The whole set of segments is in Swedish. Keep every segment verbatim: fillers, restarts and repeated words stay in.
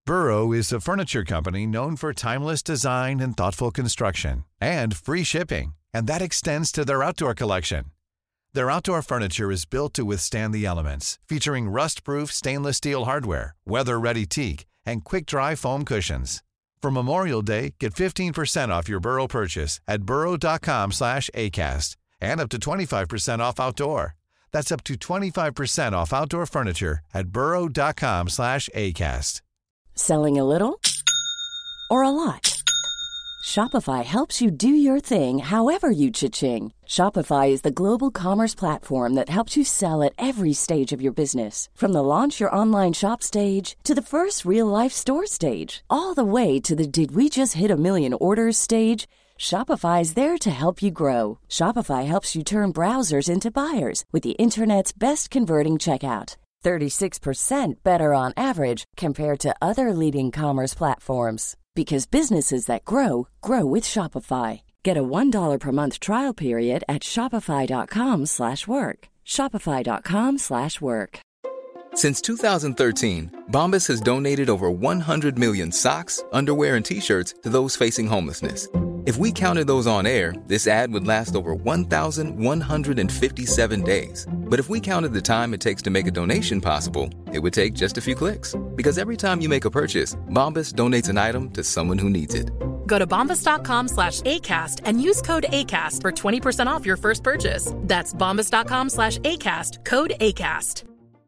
Burrow is a furniture company known for timeless design and thoughtful construction, and free shipping, and that extends to their outdoor collection. Their outdoor furniture is built to withstand the elements, featuring rust-proof stainless steel hardware, weather-ready teak, and quick-dry foam cushions. For Memorial Day, get fifteen percent off your Burrow purchase at burrow.com slash ACAST and up to twenty-five percent off outdoor. That's up to twenty-five percent off outdoor furniture at burrow.com slash ACAST. Selling a little or a lot? Shopify helps you do your thing however you cha-ching. Shopify is the global commerce platform that helps you sell at every stage of your business. From the launch your online shop stage to the first real-life store stage, all the way to the did we just hit a million orders stage. Shopify is there to help you grow. Shopify helps you turn browsers into buyers with the internet's best converting checkout. thirty-six percent better on average compared to other leading commerce platforms. Because businesses that grow, grow with Shopify. Get a one dollar per month trial period at shopify.com slash work. Shopify.com slash work. Since two thousand thirteen, Bombas has donated over one hundred million socks, underwear, and T-shirts to those facing homelessness. If we counted those on air, this ad would last over one thousand one hundred fifty-seven days. But if we counted the time it takes to make a donation possible, it would take just a few clicks. Because every time you make a purchase, Bombas donates an item to someone who needs it. Go to bombas.com slash ACAST and use code ACAST for twenty percent off your first purchase. That's bombas.com slash ACAST, code ACAST.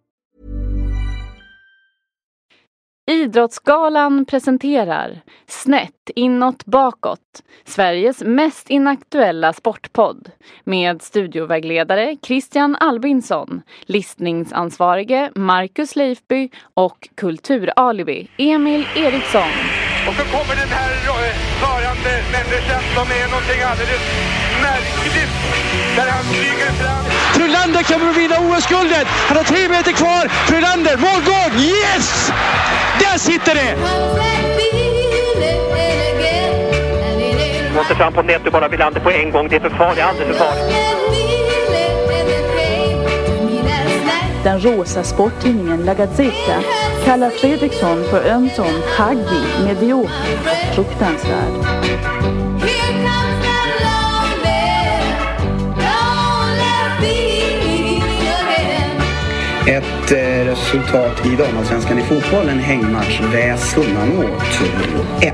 Idrottsgalan presenterar Snett inåt bakåt, Sveriges mest inaktuella sportpodd, med studiovägledare Christian Albinsson, listningsansvarige Marcus Leifby och kulturalibi Emil Eriksson. Och så kommer den här varande människan som är någonting alldeles märkligt, där han flyger fram. Frölander kommer att vinna O S-guldet. Han har tre meter kvar. Frölander, målgång! Yes! Där sitter det! Måste fram på nät och bara Frölander på en gång. Det är för farligt, alldeles för farligt. Den rosa sporttidningen La Gazzetta kallar Fredriksson för ömsom taggig, medioker och fruktansvärd. Ett eh, resultat i damallsvenskan i fotboll, en hängmatch, väs Sunnanå ett.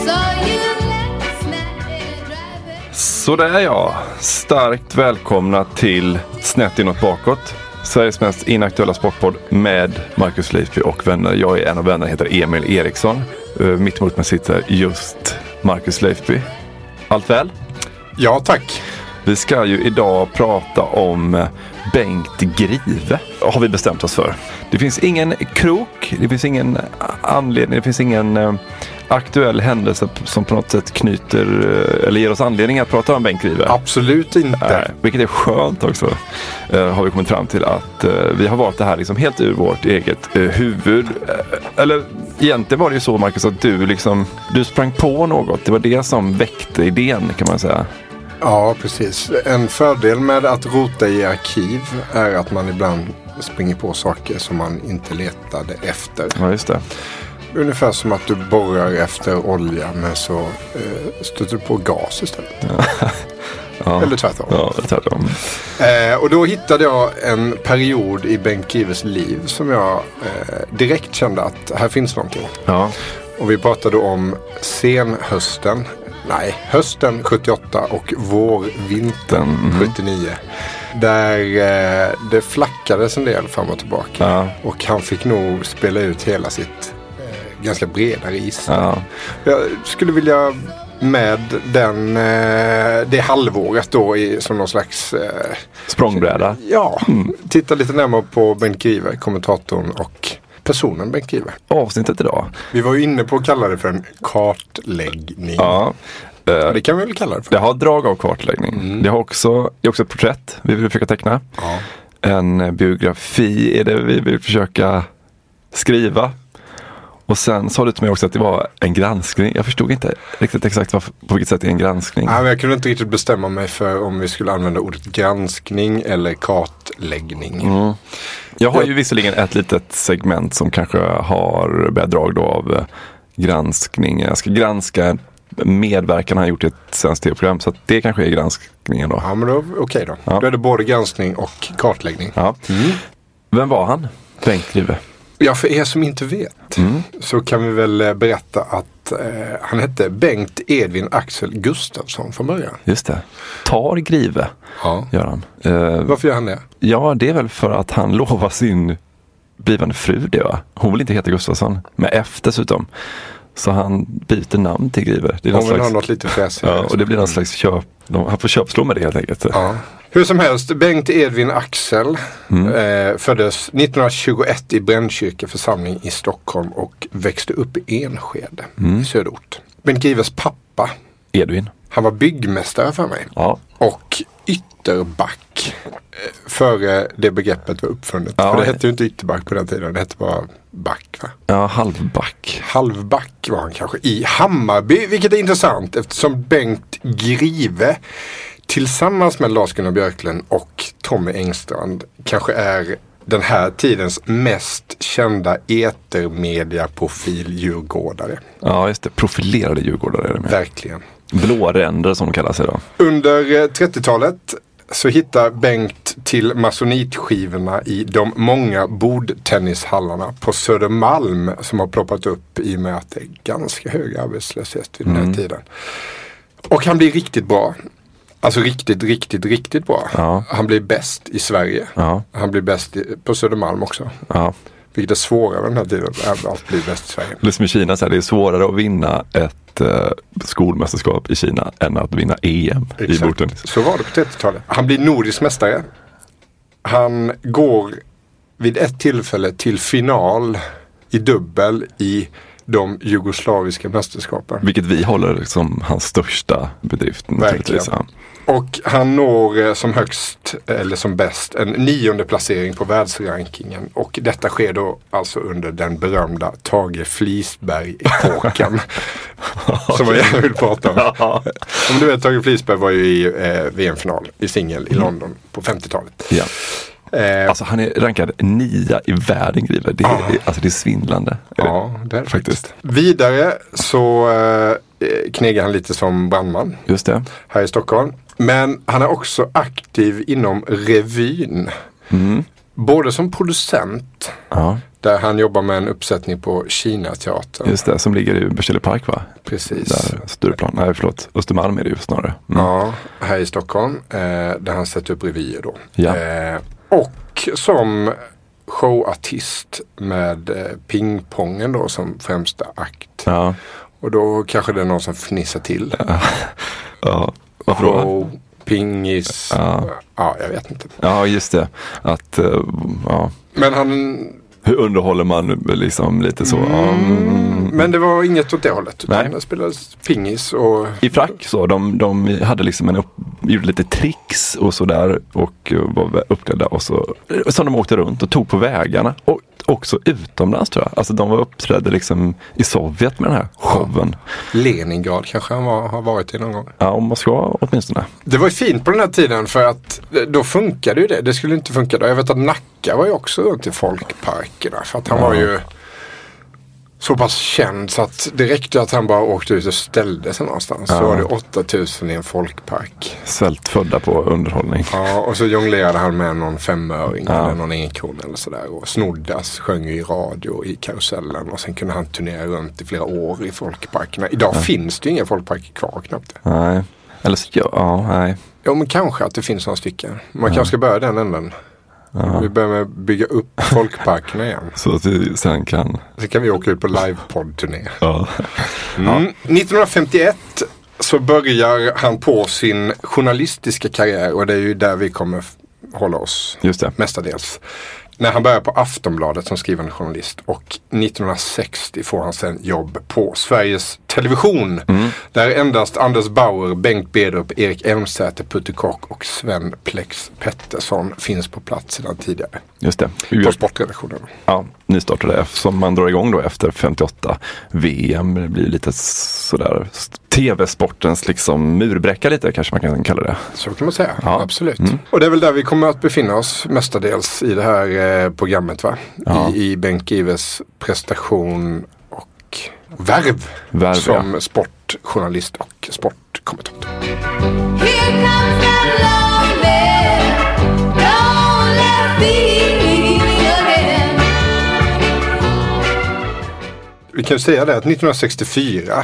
Så där är jag. Starkt välkomna till Snett inåt bakåt. Sveriges mest inaktuella sportpodd med Marcus Leifby och vänner. Jag är en av vännerna, heter Emil Eriksson. Mitt emot mig sitter just Marcus Leifby. Allt väl? Ja, tack. Vi ska ju idag prata om Bengt Grive, har vi bestämt oss för. Det finns ingen krok, det finns ingen anledning, det finns ingen uh, aktuell händelse som på något sätt knyter uh, eller ger oss anledning att prata om Bengt Grive. Absolut inte. Uh, vilket är skönt också. Uh, har vi kommit fram till att uh, vi har valt det här liksom helt ur vårt eget uh, huvud. Uh, eller egentligen var det ju så, Marcus, att du liksom, du sprang på något. Det var det som väckte idén, kan man säga. Ja, precis. En fördel med att rota i arkiv är att man ibland springer på saker som man inte letade efter. Ja, just det. Ungefär som att du borrar efter olja, men så eh, stöter du på gas istället. Ja. Eller tvärtom. Ja, tvärtom. Eh, och då hittade jag en period i Bengt Grives liv som jag eh, direkt kände att här finns någonting. Ja. Och vi pratade om senhösten. Nej, hösten sjuttioåtta och vårvintern mm. sjuttionio. Där eh, det flackades en del fram och tillbaka. Ja. Och han fick nog spela ut hela sitt eh, ganska breda register. Ja. Jag skulle vilja med den, eh, det halvåret då i, som någon slags eh, språngbräda. Ja, mm. titta lite närmare på Bengt Grive, kommentatorn och personen Bengt Grive. Avsnittet idag. Vi var ju inne på att kalla det för en kartläggning. Ja. Uh, det kan vi väl kalla det för. Det har drag av kartläggning. Mm. Det har också, det är också ett porträtt vi vill försöka teckna. Ja. En biografi är det vi vill försöka skriva. Och sen sa du till mig också att det var en granskning. Jag förstod inte riktigt exakt vad, på vilket sätt det är en granskning. Ja, men jag kunde inte riktigt bestämma mig för om vi skulle använda ordet granskning eller kartläggning. Mm. Jag har ju visserligen ett litet segment som kanske har bedrag då av granskning. Jag ska granska medverkan han gjort i ett svenskt tv-program, så att det kanske är granskningen då. Ja, men då okej okay då. Ja. Då är det både granskning och kartläggning. Ja. Mm. Vem var han? Bengt Grive. Ja, för er som inte vet mm. så kan vi väl berätta att eh, han hette Bengt Edvin Axel Gustafsson från början. Just det. Tar Grive, ja. Gör han. Eh, Varför gör han det? Ja, det är väl för att han lovar sin blivande fru det, va? Hon vill inte heta Gustafsson, med F dessutom. Så han byter namn till Grive. Det är Hon vill slags, ha något lite fräsigare. Ja, och det blir någon slags köp. Han får köpslå med det helt enkelt. Ja. Hur som helst, Bengt Edvin Axel mm. eh, föddes nittonhundratjugoett i Brännkyrka församling i Stockholm och växte upp i Enskede mm. i söderort. Bengt Grives pappa Edvin. Han var byggmästare för mig. Ja. Och ytterback eh, före det begreppet var uppfunnet. Ja, för det hette ju inte ytterback på den tiden, det hette bara back, va? Ja, halvback. Halvback var han kanske i Hammarby, vilket är intressant eftersom Bengt Grive tillsammans med Lars-Gunnar Björklund och Tommy Engstrand kanske är den här tidens mest kända etermedia-profil djurgårdare. Ja, just det. Profilerade djurgårdare är det med. Verkligen. Blåränder som de kallas idag. Under trettiotalet så hittar Bengt till masonitskivorna i de många bordtennishallarna på Södermalm som har ploppat upp i och med att det är ganska hög arbetslöshet vid den här mm. tiden. Och han blir riktigt bra. Alltså riktigt, riktigt, riktigt bra. Ja. Han blir bäst i Sverige. Ja. Han blir bäst i, på Södermalm också. Ja. Vilket är svårare den här tiden att bli bäst i Sverige. Liksom i Kina så är det svårare att vinna ett uh, skolmästerskap i Kina än att vinna E M. Exakt. I bordtennis. Så var det på trettiotalet. Han blir nordisk mästare. Han går vid ett tillfälle till final i dubbel i de jugoslaviska mästerskapen. Vilket vi håller som hans största bedrift. Verkligen. Och han når som högst, eller som bäst, en nionde placering på världsrankingen. Och detta sker då alltså under den berömda Tage Flisberg-epoken. Som jag gärna vill prata om. Ja. Om du vet, Tage Flisberg var ju i eh, V M-final i singel i London på femtiotalet. Ja. Eh, alltså han är rankad nia i världen, Grive. Det är, ah. alltså det är svindlande. Ja, det är det faktiskt. Vidare så eh, knegar han lite som brandman. Just det. Här i Stockholm. Men han är också aktiv inom revyn. Mm. Både som producent. Ja. Där han jobbar med en uppsättning på Kina-teatern. Just det, som ligger i Berzelii park, va? Precis. Där Stureplan, nej förlåt, Östermalm är det ju snarare. Mm. Ja, här i Stockholm. Eh, där han sätter upp revyer då. Ja. Eh, och som showartist med eh, pingpongen då som främsta akt. Ja. Och då kanske det är någon som fnissar till. Ja. Ja. Varför då? Pingis. Ja. Ja, jag vet inte. Ja, just det. Att, uh, ja. Men han... Hur underhåller man liksom lite så? Mm, mm. Men det var inget åt det hållet. Utan det spelades pingis och... I frack så. De, de hade liksom en upp, gjorde lite tricks och sådär. Och var uppklädda och så. Som de åkte runt och tog på vägarna. Och också utomlands tror jag. Alltså de var uppträdde liksom i Sovjet med den här showen. Ja. Leningrad kanske han var, har varit i någon gång. Ja, och Moskva åtminstone. Det var ju fint på den här tiden för att då funkade ju det. Det skulle inte funka då. Jag vet att Nacka var ju också runt i folkparkerna. För att han ja. var ju så pass känd så att det räckte att han bara åkte ut och ställde sig någonstans. Ja. Så var det åtta tusen i en folkpark. Svältfödda på underhållning. Ja, och så jonglerade han med någon femöring ja. eller någon enkron eller sådär. Och Snoddas sjöng i radio i karusellen. Och sen kunde han turnera runt i flera år i folkparkerna. Idag ja. finns det ju inga folkparker kvar knappt. Nej, eller så, ja, ja, nej. Ja, men kanske att det finns några stycken. Man ja. kanske ska börja den änden. Ja. Vi börjar med att bygga upp folkparkerna igen. Så att vi sen kan... Så kan vi åka ut på livepodd-turné. Ja. Mm. nittonhundrafemtioett så börjar han på sin journalistiska karriär. Och det är ju där vi kommer hålla oss Just det. mestadels. När han börjar på Aftonbladet som skrivande journalist och nittonhundrasextio får han sen jobb på Sveriges Television. Mm. Där endast Anders Bauer, Bengt Bedrup, Erik Elmsäter, Putte Kock och Sven Plex Pettersson finns på plats sedan tidigare. Just det. På sportredaktionen. Ja, nystartade som man drar igång då efter femtioåtta V M. Det blir lite sådär tv-sportens liksom murbräcka lite kanske man kan kalla det. Så kan man säga, ja. Absolut. Mm. Och det är väl där vi kommer att befinna oss mestadels i det här eh, programmet va? Ja. I, I Bengt Gives prestation och värv, värv som ja. sportjournalist och sportkommentator. Vi kan ju säga det att nittonhundrasextiofyra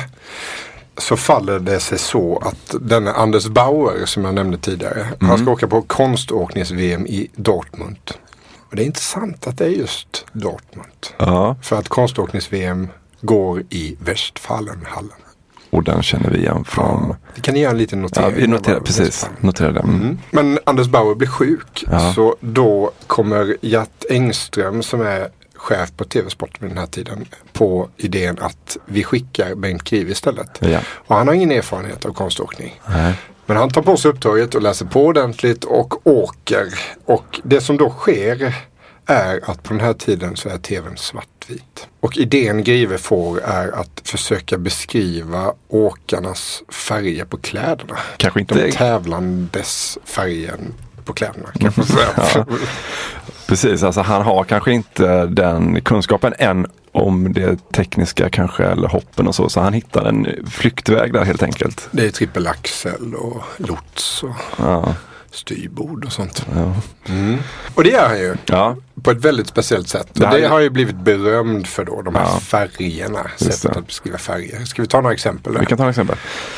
så faller det sig så att denna Anders Bauer som jag nämnde tidigare, mm. han ska åka på konståknings-V M i Dortmund. Och det är intressant att det är just Dortmund. Ja. För att konståknings-V M går i Westfalenhallen. Och den känner vi igen från... Ja, det kan ni göra en liten notering. Ja, vi noterar, precis. Noterar den. Mm. Men Anders Bauer blir sjuk. Ja. Så då kommer Gert Engström som är chef på T V-sport vid den här tiden på idén att vi skickar Bengt Give istället. Ja. Och han har ingen erfarenhet av konståkning. Nej. Men han tar på sig uppdraget och läser på ordentligt och åker. Och det som då sker är att på den här tiden så är tvn svartvit. Och idén Give får är att försöka beskriva åkarnas färger på kläderna. Kanske inte de tävlandes färgen på kläderna. Kan man säga. Ja. Precis, alltså han har kanske inte den kunskapen än om det tekniska kanske eller hoppen och så. Så han hittar en flyktväg där helt enkelt. Det är trippelaxel och lots och ja. styrbord och sånt. Ja. Mm. Och det gör han ju. Ja. På ett väldigt speciellt sätt. Och det, det har ju blivit berömd för då, de här ja. färgerna. Sättet att beskriva färger. Ska vi ta några exempel? Där? Vi kan ta några exempel.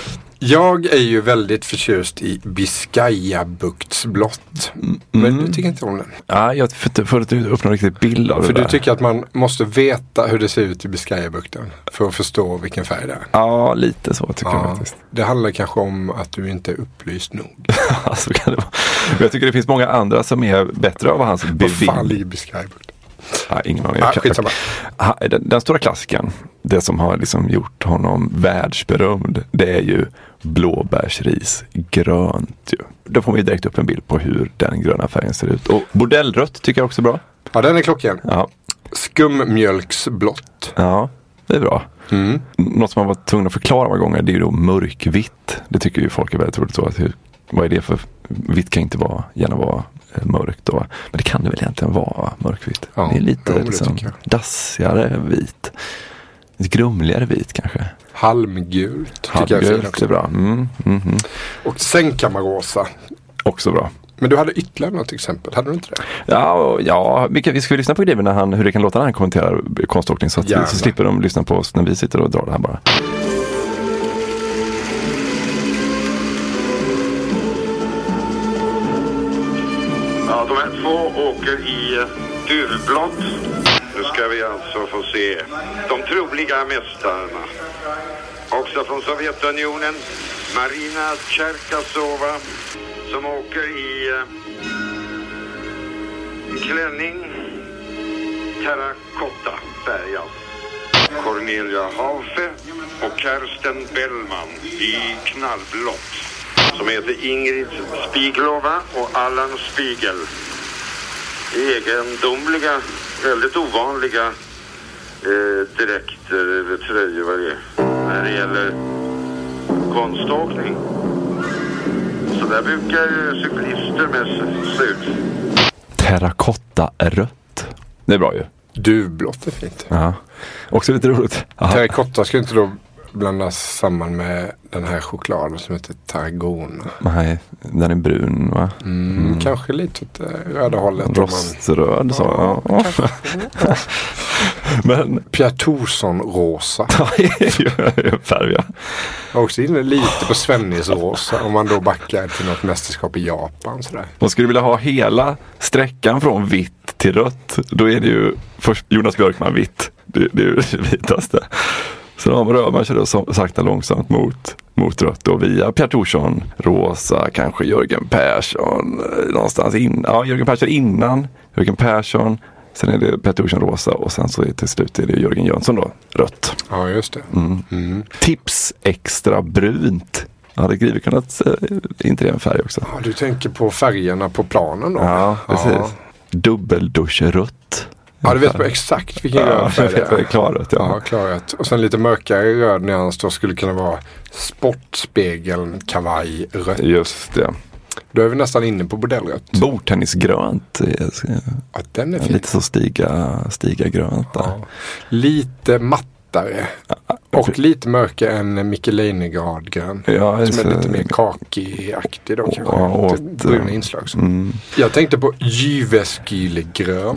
Jag är ju väldigt förtjust i Biscayabuktsblått. Mm. Men du tycker inte om den? Ja, jag får, får inte upp någon riktig bild av för det du där. Tycker att man måste veta hur det ser ut i Biscayabukten för att förstå vilken färg det är. Ja, lite så tycker ja, jag faktiskt. Det handlar kanske om att du inte är upplyst nog. Ja, så kan det vara. Jag tycker det finns många andra som är bättre av hans beving. Vad fan ligger Biscayabukten? Ja, ingen aning. Ah, skitsamma. Den, den stora klassiken, det som har liksom gjort honom världsberömd, det är ju blåbärsris grönt ju. Då får vi direkt upp en bild på hur den gröna färgen ser ut. Och bordellrött tycker jag också är bra. Ja, den är klocken. Ja. Skummjölksblått. Ja, det är bra. Mm. Något som man var tvungen att förklara många gånger, det är ju då mörkvitt. Det tycker ju folk är väldigt roligt så. Att hur, vad är det för... Vitt kan inte vara, gärna vara eh, mörkt då. Men det kan det väl egentligen vara mörkvitt. Ja, det är lite jo, liksom, dassigare vit. Lite grumligare vit kanske. Halmgult. Halmgult är, är bra. Mm, mm, mm. Och sängkammarrosa. Också bra. Men du hade ytterligare något exempel, hade du inte det? Ja, ja vi, kan, vi ska lyssna på grejen när han, hur det kan låta när han kommenterar konståkning så, att, så slipper de lyssna på oss när vi sitter och drar det här bara. Ja, de här två åker i duvblått. Nu ska vi alltså få se de troliga mästarna. Också från Sovjetunionen, Marina Cherkasova som åker i uh, klänning terrakotta färgad. Cornelia Haufe och Kersten Bellman i knallblått. Som heter Ingrid Spiglova och Allan Spiegel. Egendomliga, väldigt ovanliga eh, dräkter eller tröjor vad det är. När det gäller konståkning. Så där brukar cyklister mest se ut. Terrakotta rött. Det är bra ju. Duvblått är fint. Ja. Också lite roligt. Aha. Terrakotta ska inte då blandas samman med den här chokladen som heter Tarragona. Nej, den är brun va? Mm, mm. Kanske lite åt röda hållet. Roströd man... så. Ja, ja. Men Pierre Thorsson rosa. Färg, ja. Jag också inne lite på Svennis rosa om man då backar till något mästerskap i Japan sådär. Man skulle vilja ha hela sträckan från vitt till rött. Då är det ju först Jonas Björkman vitt. Det, det är ju det vitaste. Så då rör man sig då sakta långsamt mot, mot rött och via Pierre Thorsson rosa, kanske Jörgen Persson någonstans in, ja Jörgen Persson innan Jörgen Persson, sen är det Peter Olsson rosa och sen så är till slut är det Jörgen Jönsson då, rött. Ja, just det. Mm. Mm. Tips extra brunt. Ja, det hade kunnat äh, inte det en färg också. Ja, du tänker på färgerna på planen då? Ja, precis. Ja. Dubbelduschrött. Ja, du vet på exakt vilken ja, röd färg det är. Klarrött, ja. Ja, klarrött. Och sen lite mörkare röd nyans då skulle kunna vara sportspegeln, kavaj, rött. Just det. Då är vi nästan inne på bordellrött. Bordtennisgrönt. Ja, den är fin. Lite så stiga, stiga grönt där. Ja. Lite mattare. Och lite mörkare än Micke Leijnegard-grön. Ja, som är lite mer kakig-aktig då kanske. Ja, åt, bruna inslag. Mm. Jag tänkte på Jyväskylegrön.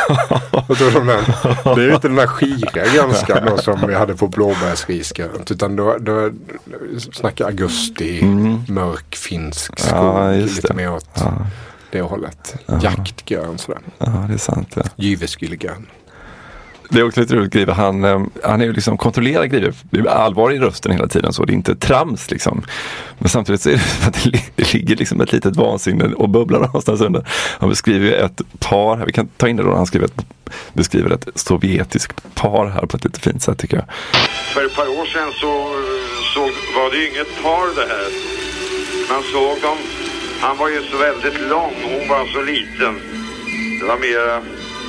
Det är ju inte den där skira grönskan då som vi hade på blåbärsrisgrönt. Utan då, då snackar augusti, mm. mörk finsk skog. Ja, lite mer åt ja. det hållet. Ja. Jaktgrön sådär. Ja, det är sant. Ja. Jyväskylegrön. Det är också lite roligt, Grive. Han, han är ju liksom kontrollerad Grive. Det är allvar i rösten hela tiden så det är inte trams liksom. Men samtidigt så är det att det ligger liksom ett litet vansinne och bubblar någonstans under. Han beskriver ett par här. Vi kan ta in det då. Han skriver ett, beskriver ett sovjetiskt par här på ett lite fint sätt tycker jag. För ett par år sedan så, så var det ju inget par det här. Man såg dem. Han var ju så väldigt lång. Hon var så liten. Det var mera...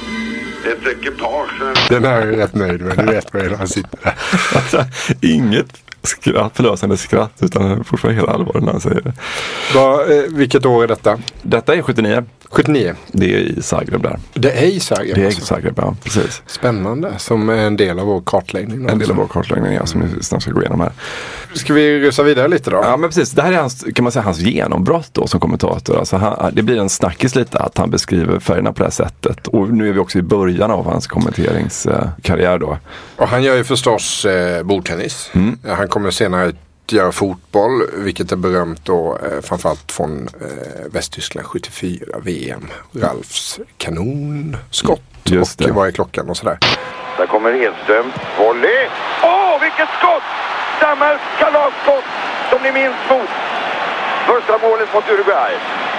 ett ekipage. Den här är rätt nöjd med. Du vet vad han sitter där. Alltså, inget skratt, förlösande skratt utan fortfarande hela allvar när han säger det. Va, eh, vilket år är detta? Detta är sjuttionio. sjuttionio? Det är i Zagreb där. Det är i Zagreb? Det är i alltså. Zagreb, ja. Precis. Spännande. Som är en del av vår kartläggning. En del av vår kartläggning, ja. Som vi snart ska gå igenom här. Ska vi rusa vidare lite då? Ja, men precis. Det här är hans, kan man säga, hans genombrott då som kommentator. Alltså han, det blir en snackis lite att han beskriver färgerna på det här sättet. Och nu är vi också i början av hans kommenteringskarriär då. Och han gör ju förstås eh, bordtennis. Mm. Han kommer senare göra fotboll, vilket är berömt då eh, framförallt från eh, Västtyskland sjuttiofyra V M. Ralfs kanonskott. Just och det. Vad är klockan och sådär. Där kommer Edström. Volley! Åh, oh, vilket skott! Samma kalasskott som ni minns mot första målet mot Uruguay.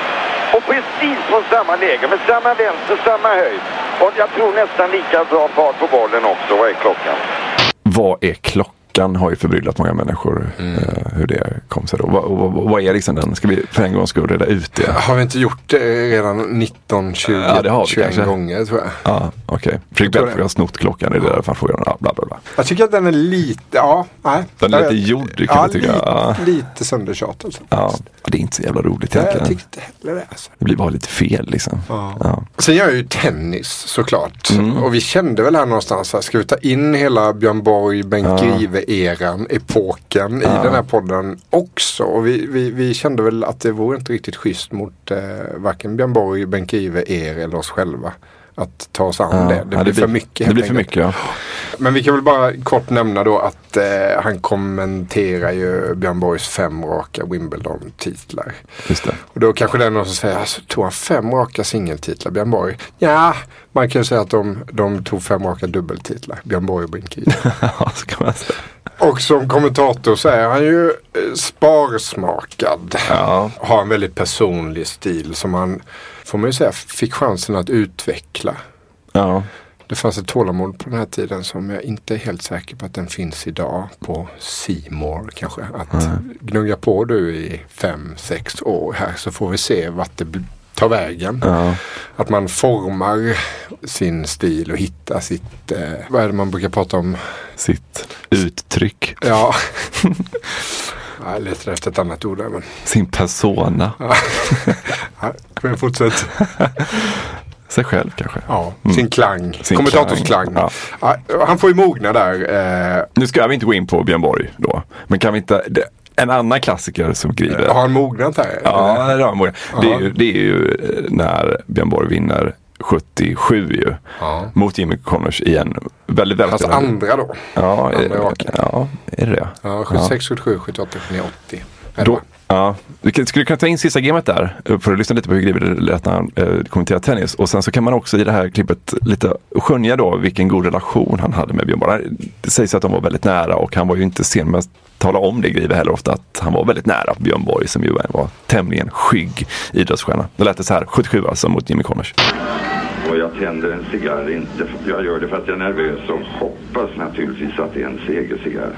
Och precis från samma läge, med samma vänster, samma höjd. Och jag tror nästan lika bra fart på bollen också. Vad är klockan? Vad är klockan? Har ju förbryllat många människor mm. uh, hur det kom sig då. Vad, vad, vad är liksom den? Ska vi för en gång skulle reda ut det? Har vi inte gjort det redan nitton, tjugo, ja, det har vi tjugoen kanske. Gånger tror jag. Ja, okej. Okay. Fredrik Belfrage har snott klockan, det är det därför han får göra bla bla bla. Jag tycker att den är lite, ja, nej. Den är lite gjord, kan ja, jag tycka. Lite, ja, lite söndertjat alltså. Ja, det är inte så jävla roligt egentligen. Jag tycker inte heller det alltså. Det blir bara lite fel liksom. Ja. Ja. Sen gör jag ju tennis såklart. Mm. Och vi kände väl här någonstans här, ska vi ta in hela Björn Borg, Bengt ja. Grive-eran, epoken ja. i den här podden också. Och vi, vi, vi kände väl att det vore inte riktigt schysst mot eh, varken Björn Borg, Bengt Grive, er eller oss själva. Att ta oss an ja. det. Det blir, ja, det för mycket. Det blir för mycket, ja. Men vi kan väl bara kort nämna då att eh, han kommenterar ju Björn Borgs fem raka Wimbledon-titlar. Just det. Och då kanske det är någon som säger, alltså, tog han fem raka singeltitlar, Björn Borg? Ja, man kan ju säga att de, de tog fem raka dubbeltitlar, Björn Borg och Bengt Grive. Ja, så kan man säga. Och som kommentator så är han ju sparsmakad. Ja. Har en väldigt personlig stil som han, får man ju säga, fick chansen att utveckla. Ja. Det fanns ett tålamod på den här tiden som jag inte är helt säker på att den finns idag på C More kanske. Att mm. gnugga på du i fem, sex år här så får vi se vart det tar vägen. Ja. Att man formar sin stil och hittar sitt, eh, vad är det man brukar prata om? Sitt uttryck. Ja. Jag letar efter ett annat ord där. Men... Sin persona. Ja, men fortsätt. Sig själv kanske. Ja, sin mm. klang. Sin Kommentators klang. klang. Ja. Ja, han får ju mogna där. Eh... Nu ska vi inte gå in på Björn Borg då. Men kan vi inte... Det, en annan klassiker som Grive... Har han mognat här? Ja, det har han mognat. Det är, ju, det är ju när Björn Borg vinner sjuttiosju ju. Ja. Mot Jimmy Connors i en väldigt väldigt... Alltså andra då? Ja, andra är, ja, är det det? Ja, sjuttiosex, sjuttiosju, sjuttioåtta, sjuttionio, åttio. Då, ja, vi skulle kunna ta in sista gamet där för att lyssna lite på hur Grive lät när han eh, kommenterar tennis. Och sen så kan man också i det här klippet lite skönja då vilken god relation han hade med Björn Borg. Det sägs att de var väldigt nära och han var ju inte sen med att tala om det Grive heller ofta att han var väldigt nära Björn Borg som ju var tämligen skygg idrottsstjärna. Det lät det så här, sjuttiosju alltså mot Jimmy Connors. Och jag tänder en cigarr inte. Jag gör det för att jag är nervös och hoppas naturligtvis att det är en segercigarr.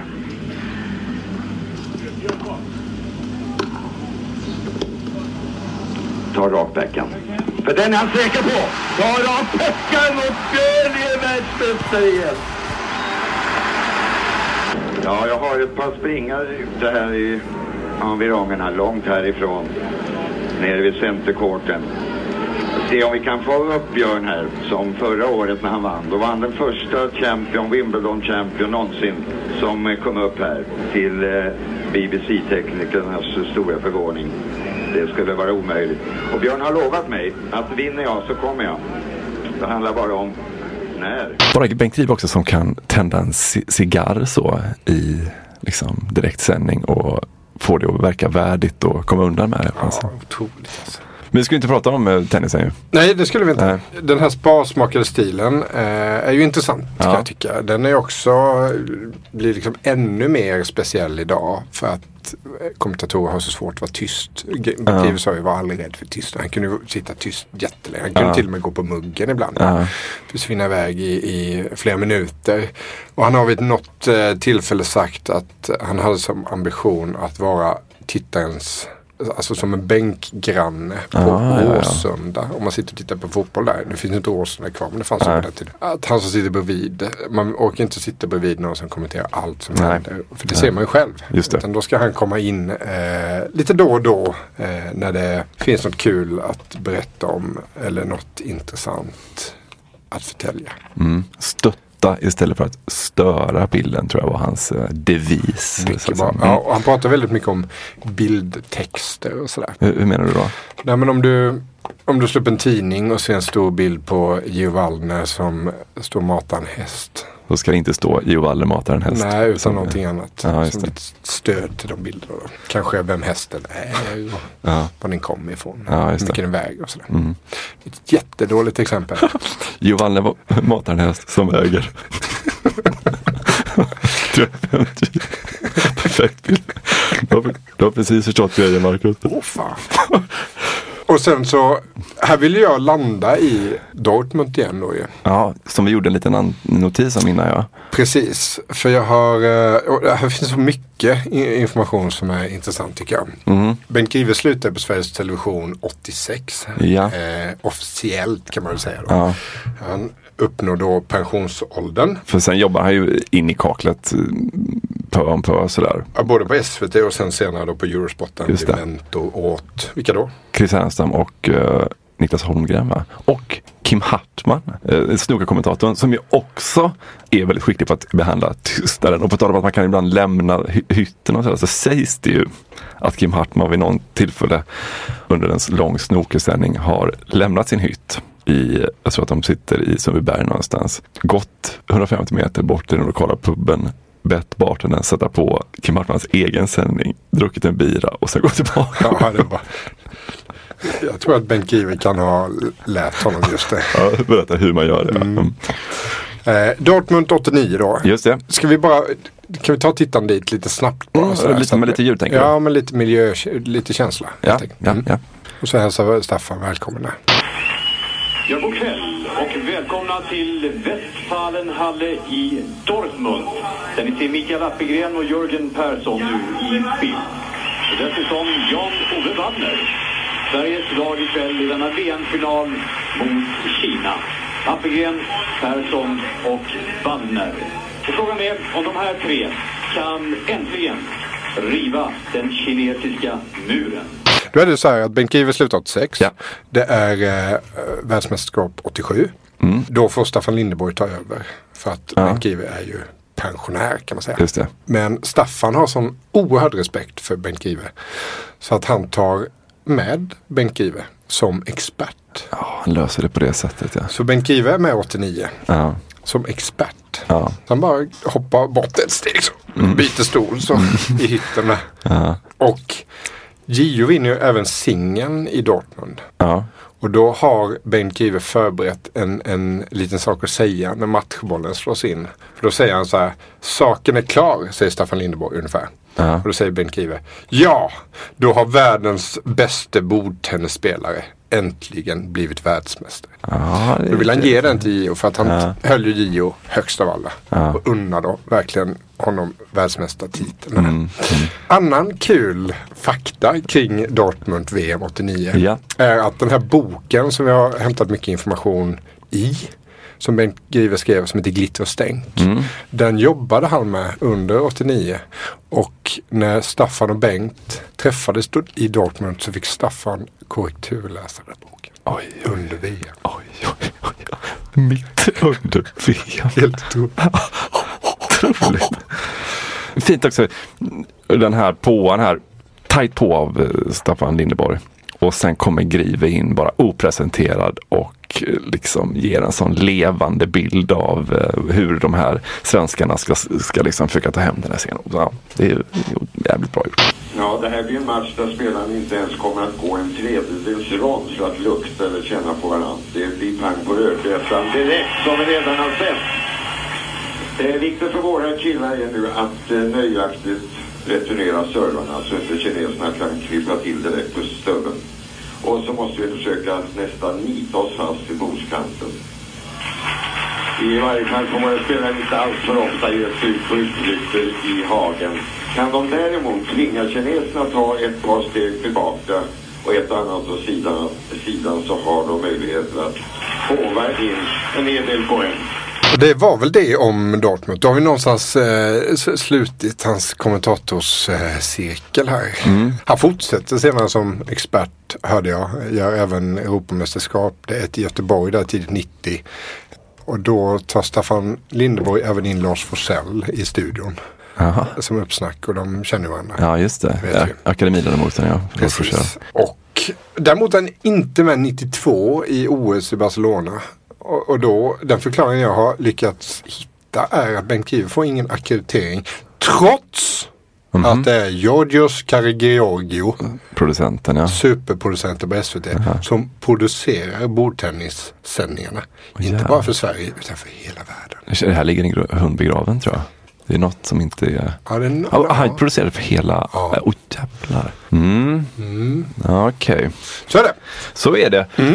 Ta rakbäcken. För den är han säker på. Ta rakbäcken och Björn är världsmästare igen. Ja, jag har ett par springare ute här i environgerna, långt härifrån. Nere vid centerkorten. Se om vi kan få upp Björn här, som förra året när han vann. Då vann den första champion, Wimbledon champion någonsin, som kom upp här till eh, B B C-teknikernas stora förvåning. Det skulle vara omöjligt. Och Björn har lovat mig att vinner jag så kommer jag. Det handlar bara om när. Bara Bengt Grive också som kan tända en c- cigarr så i liksom direktsändning och få det att verka värdigt och komma undan med det. Ja, otroligt alltså. Men vi skulle inte prata om uh, tennisen ju. Nej, det skulle vi inte. Nej. Den här sparsmakade stilen eh, är ju intressant, ja. Kan jag tycka. Den är också, blir liksom ännu mer speciell idag för att kommentatorer har så svårt att vara tyst. Bengt Grive sa ju var aldrig rädd för tyst. Han kunde ju sitta tyst jättelänge. Han kunde ja. till och med gå på muggen ibland. Ja. Försvinna iväg i, i flera minuter. Och han har vid något eh, tillfälle sagt att han hade som ambition att vara tittarens, alltså som en bänkgranne på ah, Råsunda. Ja, ja. Om man sitter och tittar på fotboll där. Nu finns inte Råsunda kvar, men det fanns på den tiden. Att han som sitter bredvid, man orkar inte sitta bredvid någon som kommenterar allt som händer. För det Nej. ser man ju själv. Just det. Utan då ska han komma in eh, lite då och då eh, när det finns något kul att berätta om eller något intressant att förtälja. Mm. Stött istället för att störa bilden, tror jag var hans uh, devis. Mm. Ja, och han pratar väldigt mycket om bildtexter och sådär. Hur, hur menar du då? Nej, men om du, om du slår upp en tidning och ser en stor bild på Gio Wallner som står och matar en häst. Då ska det inte stå Gio Wallner matar en häst. Nej, utan som, någonting annat. Ja, som ett stöd till de bilderna. Då. Kanske vem hästen är och ja. var den kommer ifrån. Ja, hur mycket den väger och sådär. Mm. Ett jättedåligt exempel. Gio Wallner matar en häst som väger. Perfekt bild. Du har, du har precis förstått grejen, Marcus. Åh oh, fan. Och sen så, här vill jag landa i Dortmund igen då ju. Ja, som vi gjorde en liten notis om innan, ja. Precis, för jag har, och här finns så mycket information som är intressant tycker jag. Mm. Bengt Grive slutade på Sveriges Television åttiosex. Ja. Eh, officiellt kan man väl säga då. Ja. Han uppnår då pensionsåldern. För sen jobbar han ju in i kaklet på om på sådär. Ja, både på S V T och sen senare då på Eurosporten. Just det. Mentor åt, vilka då? Chris Härenstam och uh, Niklas Holmgren, va? Och Kim Hartman, uh, snookerkommentatorn, som ju också är väldigt skicklig på att behandla tystnaden. Och på tal om att man kan ibland lämna hy- hytten och sådär, så sägs det ju att Kim Hartman vid någon tillfälle under en lång snookersändning har lämnat sin hytt i, jag tror att de sitter i Sundbyberg någonstans, gått hundrafemtio meter bort till den lokala puben, bett bartendern sätta på Kim Hartmans egen sändning, druckit en bira och sen gått tillbaka. Ja, det var... Jag tror att Bengt Grive kan ha lärt honom just det. Ja, berätta hur man gör det. Mm. Mm. Eh, Dortmund åttionio då. Just det. Ska vi bara, kan vi ta tittan dit lite snabbt? Bara, mm, så lite, med lite ljud tänker jag. Ja, med lite miljö, lite känsla. Ja, ja, mm. ja. Och så hälsar Staffan välkommen där. Ja, god kväll och välkomna till Westfalenhalle i Dortmund. Där ni ser Mikael Appelgren och Jörgen Persson nu i bild. Och dessutom Jan-Ove Wallner. Sveriges lag ikväll i denna V M-final mot Kina. Appelgren, Persson och Wallner. Och frågan är om de här tre kan äntligen riva den kinesiska muren. Då är det så här att Bengt Grive slutar åttiosex. Ja. Det är eh, världsmästerskap åttiosju. Mm. Då får Staffan Lindeborg ta över. För att ja. Bengt Grive är ju pensionär kan man säga. Just det. Men Staffan har sån oerhörd respekt för Bengt Grive. Så att han tar med Bengt Grive som expert. Ja, han löser det på det sättet. Ja. Så Bengt Grive är med åttionio. Ja. Som expert. Ja. Så han bara hoppar bort ett steg så. Mm. Byter stol så i hytten med. Ja. Och Gio vinner ju även singeln i Dortmund. Ja. Och då har Bengt Grive förberett en, en liten sak att säga när matchbollen slås in. För då säger han så här: saken är klar, säger Staffan Lindeborg ungefär. Ja. Och då säger Bengt Grive: ja, då har världens bästa bordtennisspelare äntligen blivit världsmästare. Ja, då vill han ge den till Gio för att han ja. höll ju Gio högst av alla. Ja. Och unnade verkligen honom världsmästartiteln. Mm. Mm. Annan kul fakta kring Dortmund V M åttionio ja. är att den här boken som jag har hämtat mycket information i, som Bengt Grive skrev, som heter Glitter och stänk. Mm. Den jobbade han med under åttionio. Och när Staffan och Bengt träffades i Dortmund så fick Staffan korrekturläsa den boken. Oj, oj, under V M. Oj, oj, oj. Mitt under V M. Helt otroligt. Otroligt. Fint också. Den här påan här. Tajt på av Staffan Lindeborg. Och sen kommer Grive in bara opresenterad och liksom ger en sån levande bild av uh, hur de här svenskarna ska, ska liksom försöka ta hem den här scenen. Ja, det är ju jävligt bra gjort. Ja, det här blir en match där spelarna inte ens kommer att gå en tredjedels rond för att lukta eller känna på varandra. Det blir pang på rödbetan direkt som vi redan har sett. Det är viktigt för våra killar är nu att eh, nöjaktigt returnera servarna så att inte kineserna kan klippa till direkt på stubben. Och så måste vi försöka nästan nita oss fast i bordskanten. I varje fall kommer att spela inte alls för ofta ge sig ut på utflykter i hagen. Kan de däremot tvinga kineserna ta ett par steg tillbaka och ett annat åt sidan, sidan så har de möjligheter att håva in en hel del poäng. Det var väl det om Dortmund. Då har vi någonstans eh, slutit hans kommentators eh, cirkel här. Mm. Han fortsätter senare som expert, hörde jag. Gör även Europamästerskap. Det är ett i Göteborg där tidigt nittio. Och då tar Staffan Lindeborg även in Lars Forsell i studion. Aha. Som uppsnack, och de känner varandra. Ja, just det. Ja, akademiledamoten, ja. Precis. Och däremot är han inte med nittiotvå i O S i Barcelona. Och, och då, den förklaringen jag har lyckats hitta är att Bengt Grive får ingen akkreditering trots mm-hmm. att det är Georgios Karagiorgio, producenten, ja. superproducenten på S V T, uh-huh. som producerar bordtennissändningarna. Oh, inte yeah. bara för Sverige utan för hela världen. Det här ligger i hundbegraven, tror jag. Det är något som inte är... Ja, det är no- ja, han producerar för hela... Åh, ja. oh, jävlar. Mm. Mm. Okej. Okay. Så är det. Så är det. Mm.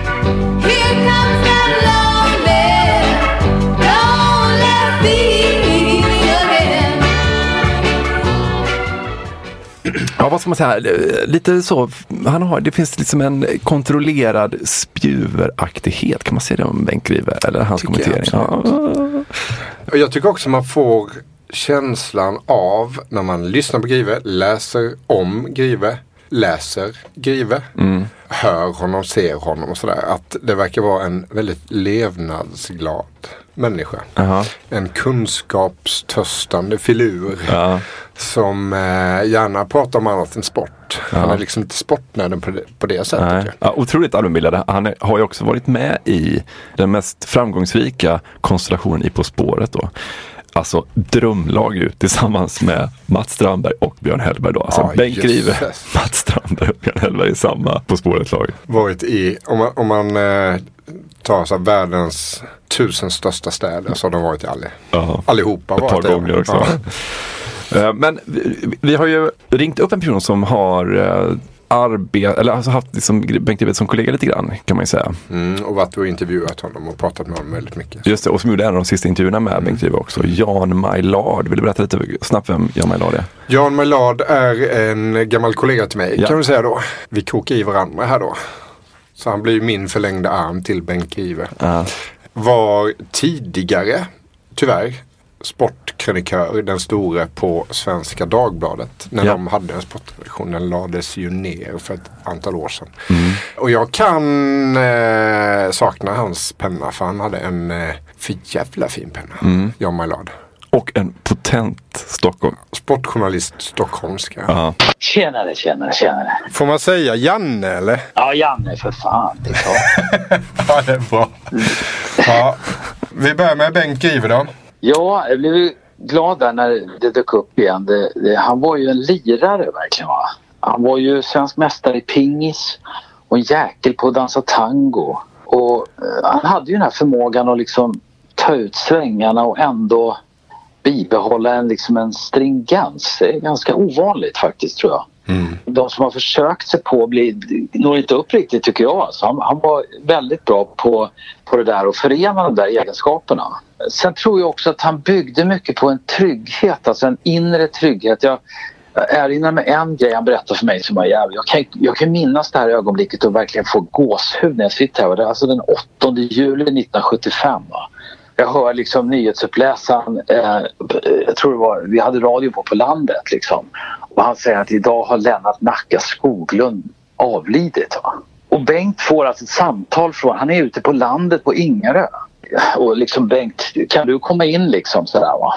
Ja, vad ska man säga? Lite så, han har, det finns liksom en kontrollerad spjuveraktighet, kan man säga det om Bengt Grive, eller hans kommentering. Ja. Och jag tycker också man får känslan av, när man lyssnar på Grive, läser om Grive, läser Grive, mm. hör honom, ser honom och sådär, att det verkar vara en väldigt levnadsglad människa. Uh-huh. En kunskapstörstande filur uh-huh. som eh, gärna pratar om annat än sport. Uh-huh. Han är liksom inte sportnörden på det, på det sättet. Uh-huh. Ja, otroligt allmänbildad. Han är, har ju också varit med i den mest framgångsrika konstellationen i På spåret då. Alltså drömlag ju tillsammans med Mats Strandberg och Björn Hellberg då. Alltså ah, Bengt Grive, Mats Strandberg och Björn Hellberg i samma På spåret-lag. Varit i, om man, om man eh, tar så världens tusen största städer så har de varit i alla. Uh-huh. Allihopa ett par gånger också. Uh-huh. Men vi, vi har ju ringt upp en person som har uh, arbet, eller alltså haft liksom Bengt Grive som kollega lite grann, kan man ju säga. Mm, och varit och intervjuat honom och pratat med honom väldigt mycket. Just det, och som gjorde en av de sista intervjuerna med mm. Bengt Grive också. Jan Majlard, vill du berätta lite snabbt vem Jan Majlard är? Jan Majlard är en gammal kollega till mig, ja. kan vi säga då. Vi kokar i varandra här då. Så han blir min förlängda arm till Bengt Grive. Uh. Var tidigare, tyvärr, sportkrönikör, den stora på Svenska Dagbladet. När ja. de hade en sportredaktion, den lades ju ner för ett antal år sedan. Mm. Och jag kan eh, sakna hans penna, för han hade en eh, för jävla fin penna. Mm. Jan Majlard. Och en potent Stockholm. Sportjournalist stockholmska. Ja. Tjenare, tjenare, tjenare. Får man säga Janne, eller? Ja, Janne, för fan. Det är klart. Ja, det är bra. Ja. Vi börjar med Bengt Grive då. Ja, jag blev glad där när det dök upp igen. Det, det, han var ju en lirare verkligen, va? Han var ju svensk mästare i pingis och en jäkel på att dansa tango. Och eh, han hade ju den här förmågan att liksom ta ut svängarna och ändå bibehålla en, liksom en stringens. Det är ganska ovanligt faktiskt, tror jag. Mm. De som har försökt sig på blir når inte upp riktigt tycker jag. Alltså, han, han var väldigt bra på, på det där och förena de där egenskaperna. Sen tror jag också att han byggde mycket på en trygghet, alltså en inre trygghet. Jag, jag erinrar mig en grej han berättade för mig som var jävligt. Jag kan, jag kan minnas det här ögonblicket och verkligen få gåshud när jag sitter här. Det är alltså den åttonde juli nittonhundrasjuttiofem, va? Jag hör liksom nyhetsuppläsaren, eh, jag tror det var, vi hade radio på på landet liksom. Och han säger att idag har Lennart Nacka Skoglund avlidit, va? Och Bengt får alltså ett samtal från, han är ute på landet på Ingarö. Och liksom Bengt, kan du komma in liksom sådär, va?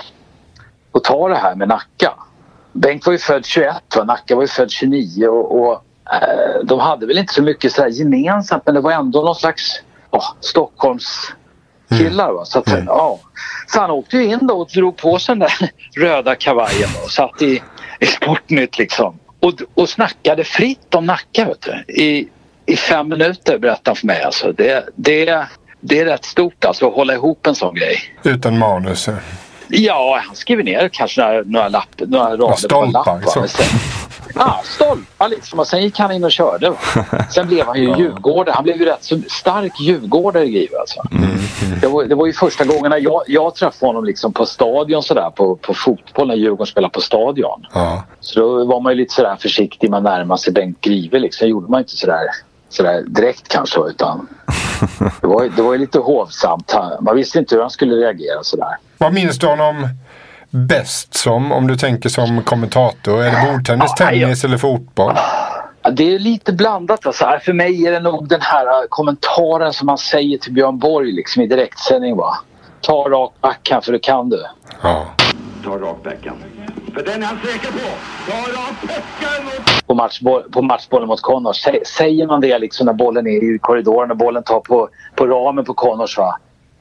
Och ta det här med Nacka. Bengt var ju född tjugoett, va? Nacka var ju född tjugonio och, och eh, de hade väl inte så mycket sådär gemensamt, men det var ändå någon slags oh, Stockholms killar, va? Så, att, mm. ja. Så han åkte ju in då och drog på sig den där röda kavajen och satt i, i Sportnytt liksom. Och, och snackade fritt om Nacka, vet du. I, i fem minuter berättade han för mig. Alltså. Det, det, det är rätt stort alltså, att hålla ihop en sån grej. Utan manus? Ja, han skriver ner kanske några, några, lapp, några rader stolpar, på en lapp. Ja, stolpar liksom. Och sen gick han in och körde. Va? Sen blev han ju ja. djurgårdare. Han blev ju rätt så stark djurgårdare i Give, alltså. Mm. Det, var, det var ju första gången jag, jag träffade honom liksom på stadion sådär, på, på fotboll när Djurgården spelade på stadion. Ja. Så då var man ju lite sådär försiktig, man närmade sig Bengt Grive liksom. Gjorde man inte sådär, sådär direkt kanske, utan det var, det var ju lite hovsamt. Man visste inte hur han skulle reagera sådär. Vad minns du honom bäst som, om du tänker som kommentator? Är det bordtennis, ja, tennis jag... eller fotboll? Ja, det är lite blandat. Alltså. För mig är det nog den här kommentaren som man säger till Björn Borg liksom, i direktsändning, va? Ta rak backhand för det kan du. Ja. Ta rak backhand. För den är han säker på. Ta rak backhand. På, matchboll, på matchbollen mot Connors. Säger man det liksom när bollen är i korridoren och bollen tar på, på ramen på Connors, va?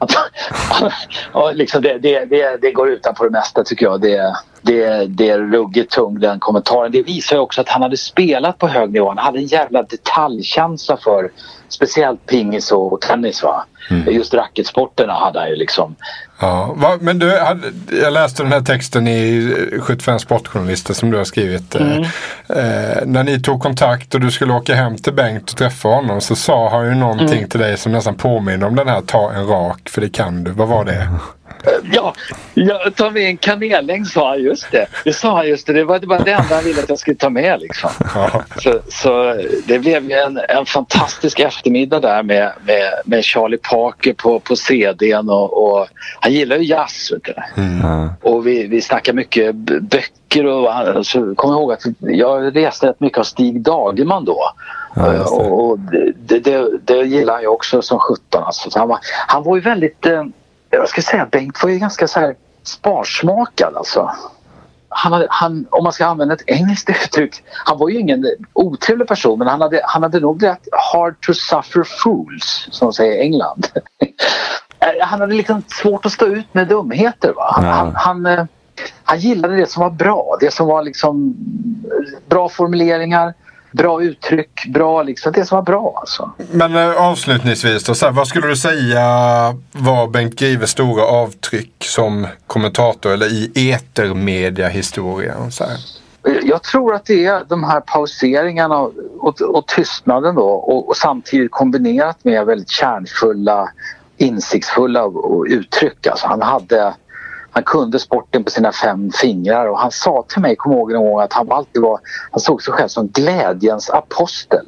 Ja, liksom det, det, det, det går utanpå det mesta tycker jag. Det, det, det är ruggigt tung den kommentaren. Det visar ju också att han hade spelat på hög nivå. Han hade en jävla detaljkänsla för speciellt pingis och tennis, va? Mm. Just racketsporterna hade han ju liksom. Ja, va, men du, jag läste den här texten i sjuttiofem sportjournalister som du har skrivit. Mm. Eh, när ni tog kontakt och du skulle åka hem till Bengt och träffa honom, så sa han ju någonting mm. till dig som nästan påminner om den här ta en rak, för det kan du. Vad var det? Ja, jag tar med en kanellängd, sa han just det. Det sa han just det. Det var bara det enda han ville att jag skulle ta med liksom. Ja. Så, så det blev en, en fantastisk eftermiddag där med, med, med Charlie Parker på, på C D:n och, och han gillar ju jazz, vet du. Mm. Och vi, vi snackar mycket böcker och alltså, kom ihåg att jag reste rätt mycket av Stig Dagerman då. Ja, och, och det, det, det gillar jag också som sjutton. Alltså. Så han, var, han var ju väldigt... Eh, jag ska säga, Bengt var ju ganska så här sparsmakad alltså. Han hade, han, om man ska använda ett engelskt uttryck, han var ju ingen otrevlig person, men han hade, han hade nog rätt hard to suffer fools, som de säger i England. Han hade liksom svårt att stå ut med dumheter, va? Han, han, han, han gillade det som var bra, det som var liksom bra formuleringar, bra uttryck, bra liksom, det som var bra alltså. Men äh, avslutningsvis då, så här, vad skulle du säga var Bengt Grives stora avtryck som kommentator eller i etermedia-historien? Så här? Jag tror att det är de här pauseringarna och, och, och tystnaden då, och, och samtidigt kombinerat med väldigt kärnfulla, insiktsfulla och uttryck. Alltså han hade Han kunde sporten på sina fem fingrar och han sa till mig, kom ihåg en gång, att han alltid var, han såg sig själv som glädjens apostel.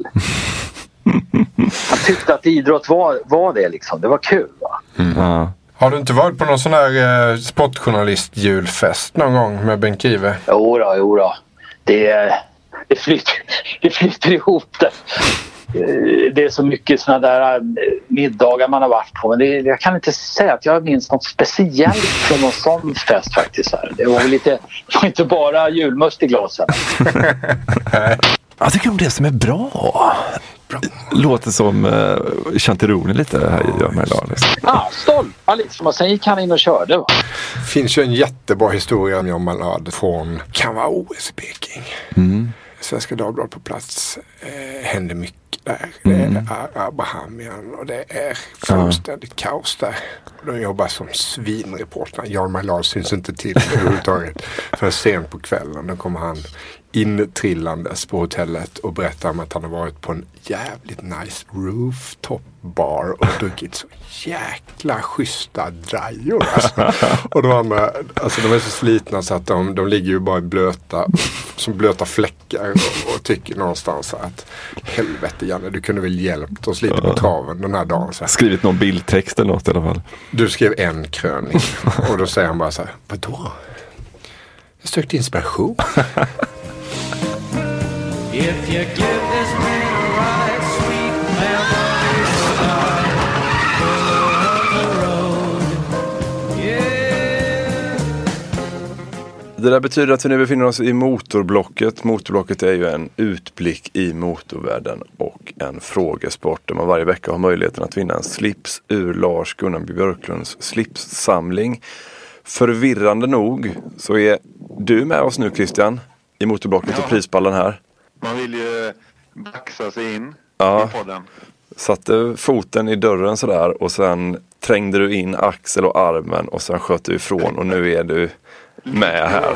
Han tyckte att idrott var, var det liksom, det var kul, va? Mm. Ja. Har du inte varit på någon sån här eh, sportjournalist-julfest någon gång med Bengt Grive? Jo då, jo då. Det, det, flyter, det flyter ihop det. Det är så mycket såna där middagar man har varit på, men det, jag kan inte säga att jag minns något speciellt från någon sån fest faktiskt. Här. Det var väl lite, det var inte bara julmust i glasen. Jag tycker om det som är bra. Låter som uh, Chanteroni lite här gör mig idag. Liksom. Ah, stolpa liksom, och sen gick han in och körde, va? Det finns ju en jättebra historia om John Mallard från, kan vara O S Peking. Mm. Svenska Dagbladet på plats, eh, händer mycket där. Mm. Det är Abrahamian och det är fullständigt ja. kaos där. Och de jobbar som svinreportrar. Jan Mallard syns inte till överhuvudtaget. För sent på kvällen då kommer han intrillandes på hotellet och berättar om att han har varit på en jävligt nice rooftop bar och druckit så jäkla schyssta drajor. Alltså. Och de andra, alltså de är så slitna så att de, de ligger ju bara i blöta, som blöta fläckar och, och tycker någonstans att helvete Janne, du kunde väl hjälpt oss lite på traven den här dagen. Så här. Skrivit någon bildtext eller något i alla fall. Du skrev en kröning och då säger han bara så här, vadå? Jag sökte inspiration. If you give this man a ride, sweet memories on the road. Yeah. Det där betyder att vi nu befinner oss i motorblocket. Motorblocket är ju en utblick i motorvärlden och en frågesport där man varje vecka har möjligheten att vinna en slips ur Lars Gunnar Björklunds slipssamling. Förvirrande nog så är du med oss nu, Christian, i motorblocket ja. Och prispallen här. Man vill ju baxa sig in ja. I podden. Satte foten i dörren sådär och sen trängde du in axel och armen och sen sköt du ifrån och nu är du med här.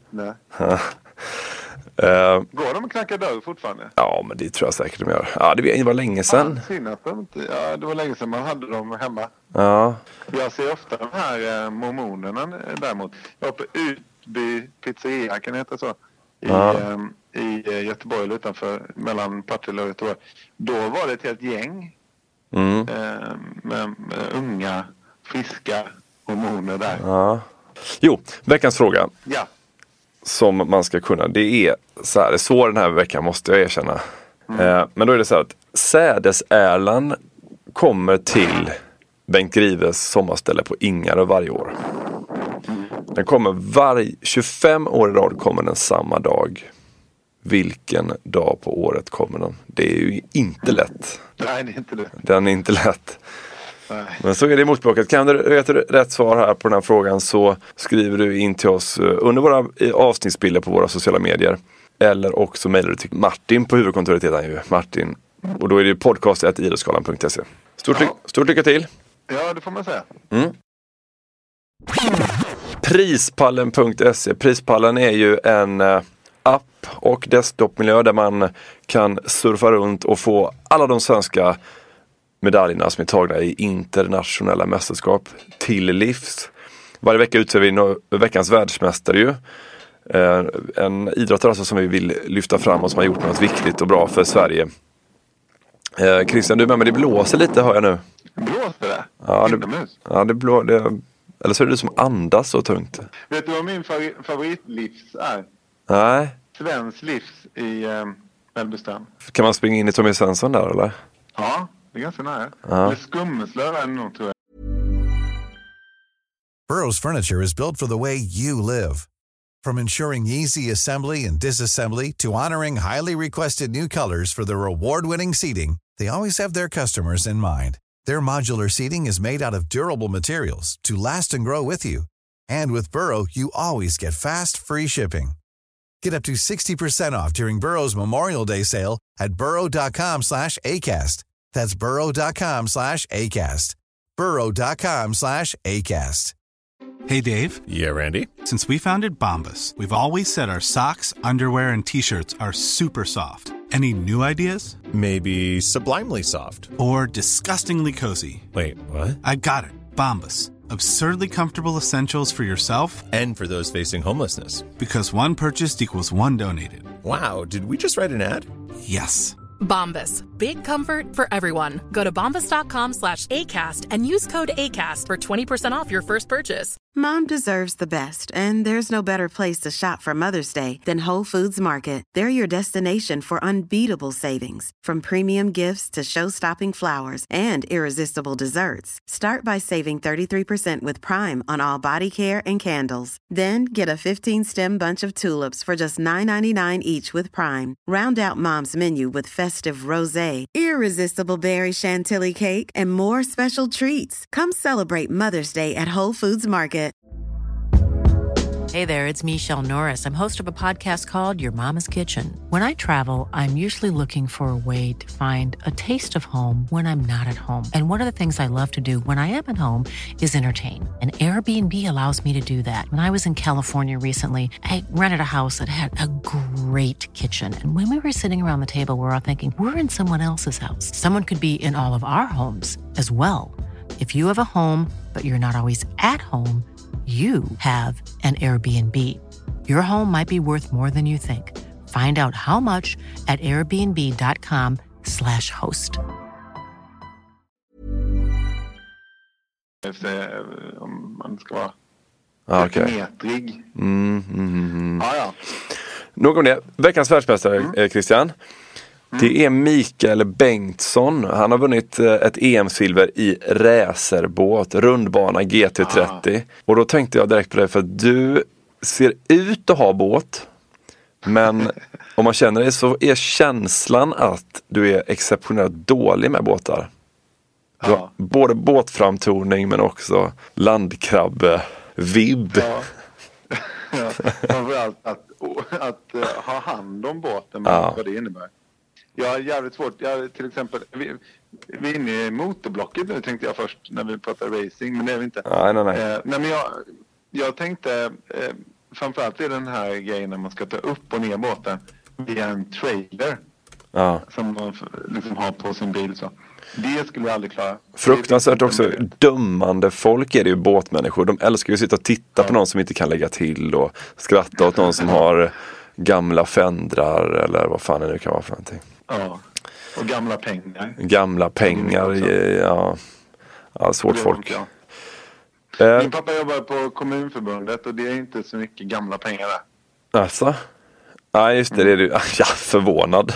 uh, Går de och knackar dörr fortfarande? Ja, men det tror jag säkert de gör. Ja, det var länge sedan. Ja, ja, det var länge sedan man hade dem hemma. Ja. Jag ser ofta de här eh, mormonerna däremot. Jag var på Utby pizzeria, kan det heta så? I, ja. eh, i Göteborg utanför, mellan Partille och Göteborg. Då var det ett helt gäng mm. eh, med, med unga, friska mormoner där. Ja. Jo, veckans fråga. Ja. Som man ska kunna. Det är så här, det är svår den här veckan måste jag erkänna. Mm. Eh, men då är det så här att sädesärlan kommer till Bengt Grives sommarställe på Ingarö varje år. Mm. Den kommer varje tjugofem år i rad kommer den samma dag. Vilken dag på året kommer den? Det är ju inte lätt. Nej, det är inte lätt. Den är inte lätt. Nej. Men så är det i motblocket. Kan du veta rätt svar här på den här frågan så skriver du in till oss under våra avsnittsbilder på våra sociala medier. Eller också mejlar du till Martin på huvudkontoret heter han ju. Martin. Och då är det podcast at idrottsgalan punkt se. Stort, ja. Stort lycka till. Ja, det får man säga. Mm. Prispallen punkt se. Prispallen är ju en app och desktopmiljö där man kan surfa runt och få alla de svenska medaljerna som är tagna i internationella mästerskap till livs. Varje vecka utser vi no- veckans världsmästare ju. Eh, en idrottare alltså som vi vill lyfta fram och som har gjort något viktigt och bra för Sverige. Eh, Christian, du är med, men det blåser lite hör jag nu. Blåser det? Ja, det, ja, det blå, det, eller så är det du som andas så tungt. Vet du vad min favor- favoritlivs är? Nej. Svensk livs i eh, Mellbystrand. Kan man springa in i Tommy Svensson där eller? Ja, det är ganska nära. Ja. Eller skummeslöv är det nog tror jag. Burrow's furniture is built for the way you live. From ensuring easy assembly and disassembly to honoring highly requested new colors for their award-winning seating, they always have their customers in mind. Their modular seating is made out of durable materials to last and grow with you. And with Burrow, you always get fast, free shipping. Get up to sixty percent off during Burrow's Memorial Day sale at burrow.com slash ACAST. That's burrow.com slash ACAST. burrow.com slash ACAST. Hey, Dave. Yeah, Randy. Since we founded Bombas, we've always said our socks, underwear, and T-shirts are super soft. Any new ideas? Maybe sublimely soft. Or disgustingly cozy. Wait, what? I got it. Bombas. Absurdly comfortable essentials for yourself and for those facing homelessness. Because one purchased equals one donated. Wow, did we just write an ad? Yes. Bombas. Big comfort for everyone. Go to bombas.com slash ACAST and use code ACAST for twenty percent off your first purchase. Mom deserves the best, and there's no better place to shop for Mother's Day than Whole Foods Market. They're your destination for unbeatable savings, from premium gifts to show-stopping flowers and irresistible desserts. Start by saving thirty-three percent with Prime on all body care and candles. Then get a fifteen-stem bunch of tulips for just nine ninety-nine each with Prime. Round out Mom's menu with festive rosé, irresistible berry chantilly cake, and more special treats. Come celebrate Mother's Day at Whole Foods Market. Hey there, it's Michelle Norris. I'm host of a podcast called Your Mama's Kitchen. When I travel, I'm usually looking for a way to find a taste of home when I'm not at home. And one of the things I love to do when I am at home is entertain. And Airbnb allows me to do that. When I was in California recently, I rented a house that had a great kitchen. And when we were sitting around the table, we were all thinking, we're in someone else's house. Someone could be in all of our homes as well. If you have a home, but you're not always at home, you have an Airbnb. Your home might be worth more than you think. Find out how much at airbnb.com slash host. Om man ska vara ah, okay. metrig. Mm, mm, mm. Ah, ja. Nog om det. Veckans världsmästare, mm. Christian. Det är Mikael Bengtsson. Han har vunnit ett E M-silver i racerbåt, rundbana G T trettio. Ah. Och då tänkte jag direkt på det, för att du ser ut att ha båt. Men om man känner dig så är känslan att du är exceptionellt dålig med båtar. Du har både båtframtoning men också landkrabbe-vibb. Ja. Ja. Framförallt att, att, att uh, ha hand om båten, ja. Vad det innebär. Jag har jävligt svårt, jag, till exempel, vi, vi är inne i motorblocket nu tänkte jag först när vi pratar racing, men det är vi inte. Nej, nej, nej. Eh, nej men jag, jag tänkte, eh, framförallt är den här grejen när man ska ta upp och ner båten via en trailer. Ja. Som man liksom har på sin bil så. Det skulle jag aldrig klara. Fruktansvärt också dömande folk är det ju, båtmänniskor. De älskar ju att sitta och titta ja. på någon som inte kan lägga till och skratta åt någon som har gamla fändrar eller vad fan det nu kan vara för någonting. Ja, och gamla pengar. Gamla pengar, ja. Ja, svårt folk. Ja. Min pappa jobbar på Kommunförbundet och det är inte så mycket gamla pengar där. Alltså? Ja, just det, det är du. Ja, förvånad.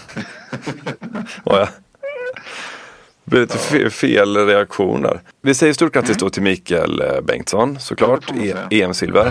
Ja, det blir lite fe- fel reaktion där. Vi säger stort grattis då till Mikael Bengtsson, såklart, e- E M-silver.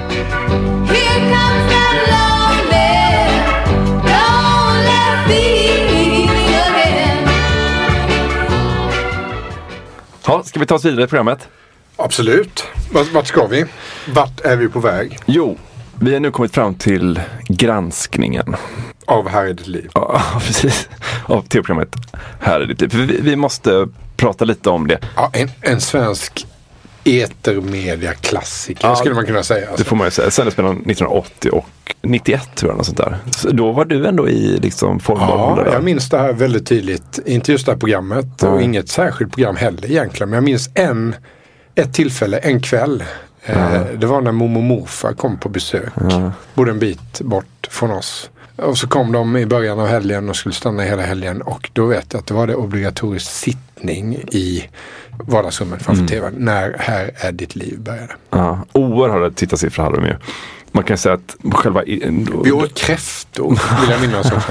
Ja, ska vi ta oss vidare i programmet? Absolut. Vart, vart ska vi? Vart är vi på väg? Jo, vi har nu kommit fram till granskningen. Av Här är ditt liv. Ja, precis. Av tv-programmet Här är ditt liv. För vi, vi måste prata lite om det. Ja, en, en svensk etermedia-klassiker, ja, skulle man kunna säga. Alltså. Det får man ju säga. Sändes mellan nittonhundraåttio och nittioett, tror jag, något sånt där. Så då var du ändå i liksom formbar. Ja, jag minns det här väldigt tydligt. Inte just det här programmet, ja. Och inget särskilt program heller egentligen. Men jag minns en, ett tillfälle, en kväll. Ja. Eh, det var när Momo Morfar kom på besök. Ja. Bodde en bit bort från oss. Och så kom de i början av helgen och skulle stanna hela helgen. Och då vet jag att det var det obligatorisk sittning i vardagsrummet framför mm. tvn. När Här är ditt liv började. Ja, oerhörda tittarsiffror hade de ju. Man kan säga att själva... Vi åt kräftor, vill jag minnas också.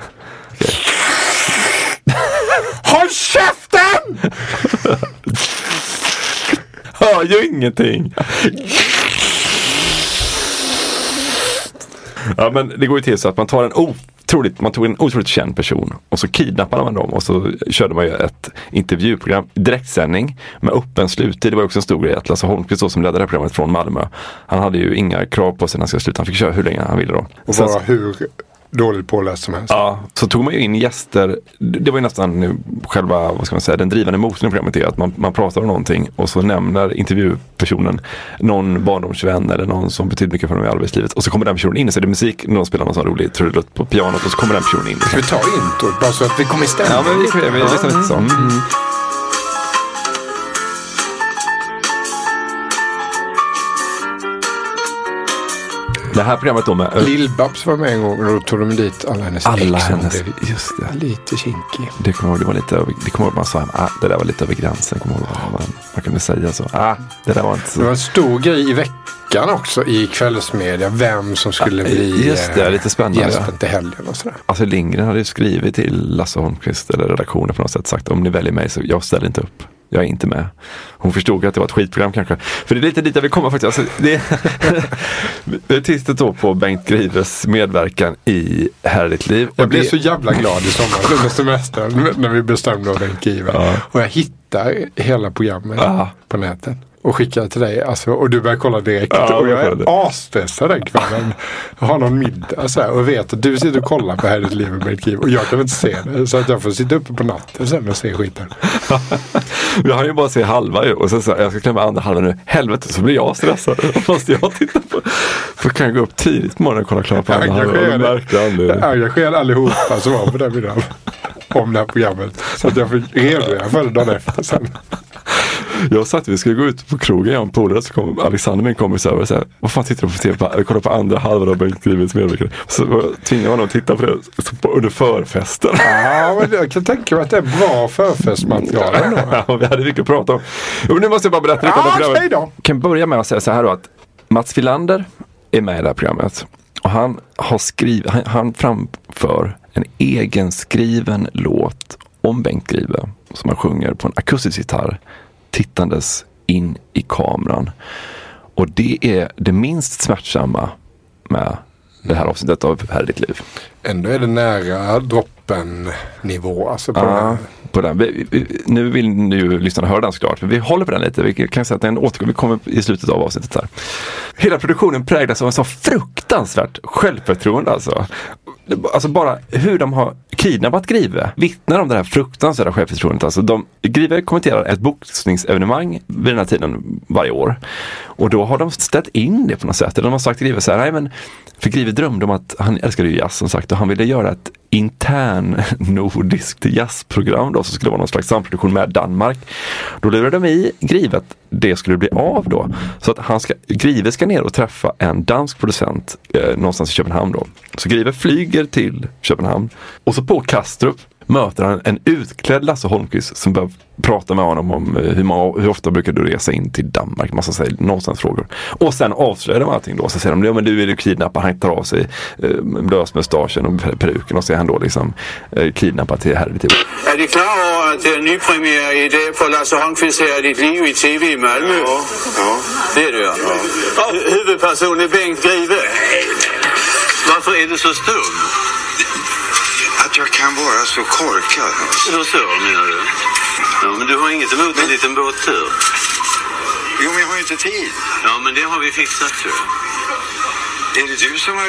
Håll käften! Hör ju ingenting. Ja, men det går ju till så att man tar en otroligt, man tog en otroligt känd person och så kidnappade man dem och så körde man ju ett intervjuprogram, direktsändning med öppen sluttid. Det var också en stor grej att Lasse Holmqvist då, som ledde det här programmet från Malmö, han hade ju inga krav på sig när han skulle sluta. Han fick köra hur länge han ville då. Och bara hur dåligt påläst som helst. Ja, så tog man ju in gäster. Det var ju nästan själva, vad ska man säga, den drivande motorn i programmet är att man, man pratar om någonting och så nämner intervjupersonen någon barndomsvän eller någon som betyder mycket för dem i arbetslivet. Och så kommer den personen in och så är det musik, någon spelar någon sån rolig trudelutt på pianot och så kommer den personen in. Ska vi ta introt bara så att vi kommer i stämning? Ja, men vi, vi, vi, vi lyssnar lite så. Mm. Det här programmet då med... Lill-Babs var med en gång och då tog de dit alla hennes alla ex. Hennes, just det. Lite kinkig. Det kommer ihåg, det var lite över, det kommer ihåg man sa, ah, det där var lite över gränsen. Kommer ihåg vad man, man kunde säga så. Ah, det där var inte så. Det var en stor grej i veckan också i kvällsmedia. Vem som skulle ah, bli just det, lite spännande. Gästen till helgen och sådär. Alltså Lindgren hade ju skrivit till Lasse Holmqvist eller redaktionen på något sätt sagt om ni väljer mig så jag ställer inte upp. Jag är inte med. Hon förstod att det var ett skitprogram kanske. För det är lite dit jag vill komma faktiskt. Alltså, det är tistet då på Bengt Grives medverkan i Här är ditt liv. Jag blev det... så jävla glad i sommar under semestern när vi bestämde av Bengt Grive. Ja. Och jag hittar hela programmet ja. på nätet. och skickade till dig. Alltså, och du börjar kolla direkt. Ja, och jag jag är asstressad den kvällen. Jag har någon middag så här, och vet att du sitter och kollar på Här är ditt liv med Bengt Grive. Och jag kan inte se det. Så att jag får sitta uppe på natten sen och se skiten. Jag har ju bara se halva ju. Och sen så jag ska klämma andra halva nu. Helvete, så blir jag stressad. Måste jag titta på. För kan jag gå upp tidigt på morgonen och kolla klart på andra halva. Jag engagerade allihopa som var på den middagen. Om det här programmet. Så att jag fick redogöra för det dagen efter sen. Jag sa att vi skulle gå ut på krogen, jag och en polare, så kom Alexander, min kompis, över och sa, vad fan tittar du på T V? Jag kollade på andra halvan av Bengt Grives medverkare. Så tvingade man att titta på det på, under förfesten. Ja, men jag kan tänka mig att det är bra förfestmaterial ändå. Ja, vi hade mycket att prata om. Men nu måste jag bara berätta lite om det programmet. Jag kan börja med att säga så här då, att Mats Wilander är med i det här programmet. Och han har skrivit, han, han framför en egen skriven låt om Bengt Grive som han sjunger på en akustisk gitarr tittandes in i kameran. Och det är det minst smärtsamma med det här avsnittet av Här är ditt liv. Ändå är det nära droppen nivå. Alltså på, ja, den. på den. Vi, vi, nu vill ni ju lyssna höra den såklart, men vi håller på den lite. Vi kan säga att den återkommer, vi kommer i slutet av avsnittet här. Hela produktionen präglas av en så fruktansvärt självförtroende alltså. Alltså bara hur de har kidnappat Grive vittnar om det här fruktansvärda självförtroendet. Alltså de, Grive kommenterar ett boxningsevenemang vid den här tiden varje år. Och då har de ställt in det på något sätt. De har sagt till Grive så här, nej men, för Grive drömde om att han älskade ju jazz som sagt, och han ville göra ett intern nordiskt jazzprogram då, som skulle vara någon slags samproduktion med Danmark. Då lurade de i Grive att det skulle bli av då. Så att han ska, Grive ska ner och träffa en dansk producent eh, någonstans i Köpenhamn då. Så Grive flyger till Köpenhamn och så på Kastrup möter han en utklädd Lasse Holmqvist som börjar prata med honom om hur, man, hur ofta brukar du resa in till Danmark, massa säger någonstans frågor. Och sen avslöjar de allting då, så säger de, ja men du är du kidnappad, han tar av sig eh, lösmustaschen och peruken och så är han då liksom eh, kidnappad till Här är ditt liv. Är ni klar över att det är en ny premiär idag för Lasse Holmqvist Här är ditt liv i T V i Malmö? Ja, ja. Det är det ja. ja. Huvudperson är Bengt Grive. Varför är du så stum? Att jag kan vara så korkad. Hur så menar du? Ja, men du har inget emot en liten båttur. Jo, men jag har ju inte tid. Ja, men det har vi fixat ju. Är det du som har...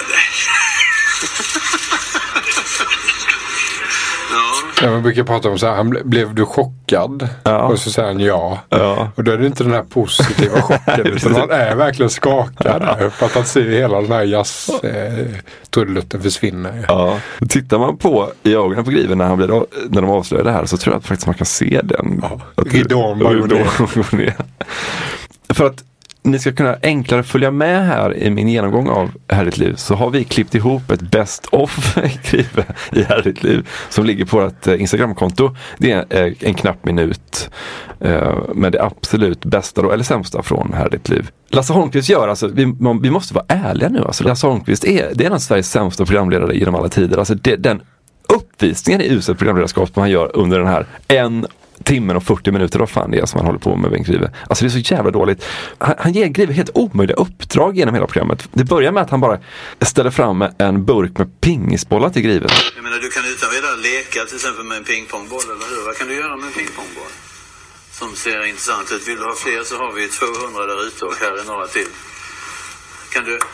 Ja. Man brukar prata om så här, han ble, blev du chockad? Ja. Och så säger han ja. ja. Och då är det inte den här positiva chocken, utan han är verkligen skakad. Ja. För att han ser hela den här jazz-trudelutten eh, försvinna. Ja. Tittar man på i ögonen på Grive när, han blir, när de avslöjar det här, så tror jag att faktiskt man kan se den. Ja. Ridån bara går ner. För att ni ska kunna enklare följa med här i min genomgång av Här är ditt liv, så har vi klippt ihop ett best of Grive i Här är ditt liv som ligger på ett Instagramkonto. Det är en knapp minut med det absolut bästa då, eller sämsta från Här är ditt liv. Lasse Holmqvist gör, alltså, vi, man, vi måste vara ärliga nu. Alltså, Lasse Holmqvist är, det är en av Sveriges sämsta programledare genom alla tider. Alltså, det, den uppvisningen i uselt programledarskap som han gör under den här en timmen och fyrtio minuter, då fan det är som han håller på med Bengt Grive. Alltså det är så jävla dåligt. Han, han ger Grive helt omöjliga uppdrag genom hela programmet. Det börjar med att han bara ställer fram en burk med pingisbollar till Grive. Jag menar, du kan utan vidare leka till exempel med en pingpongboll, eller hur? Vad kan du göra med en pingpongboll? Som ser intressant ut. Vill du ha fler så har vi tvåhundra där ute och här är några till. Kan du...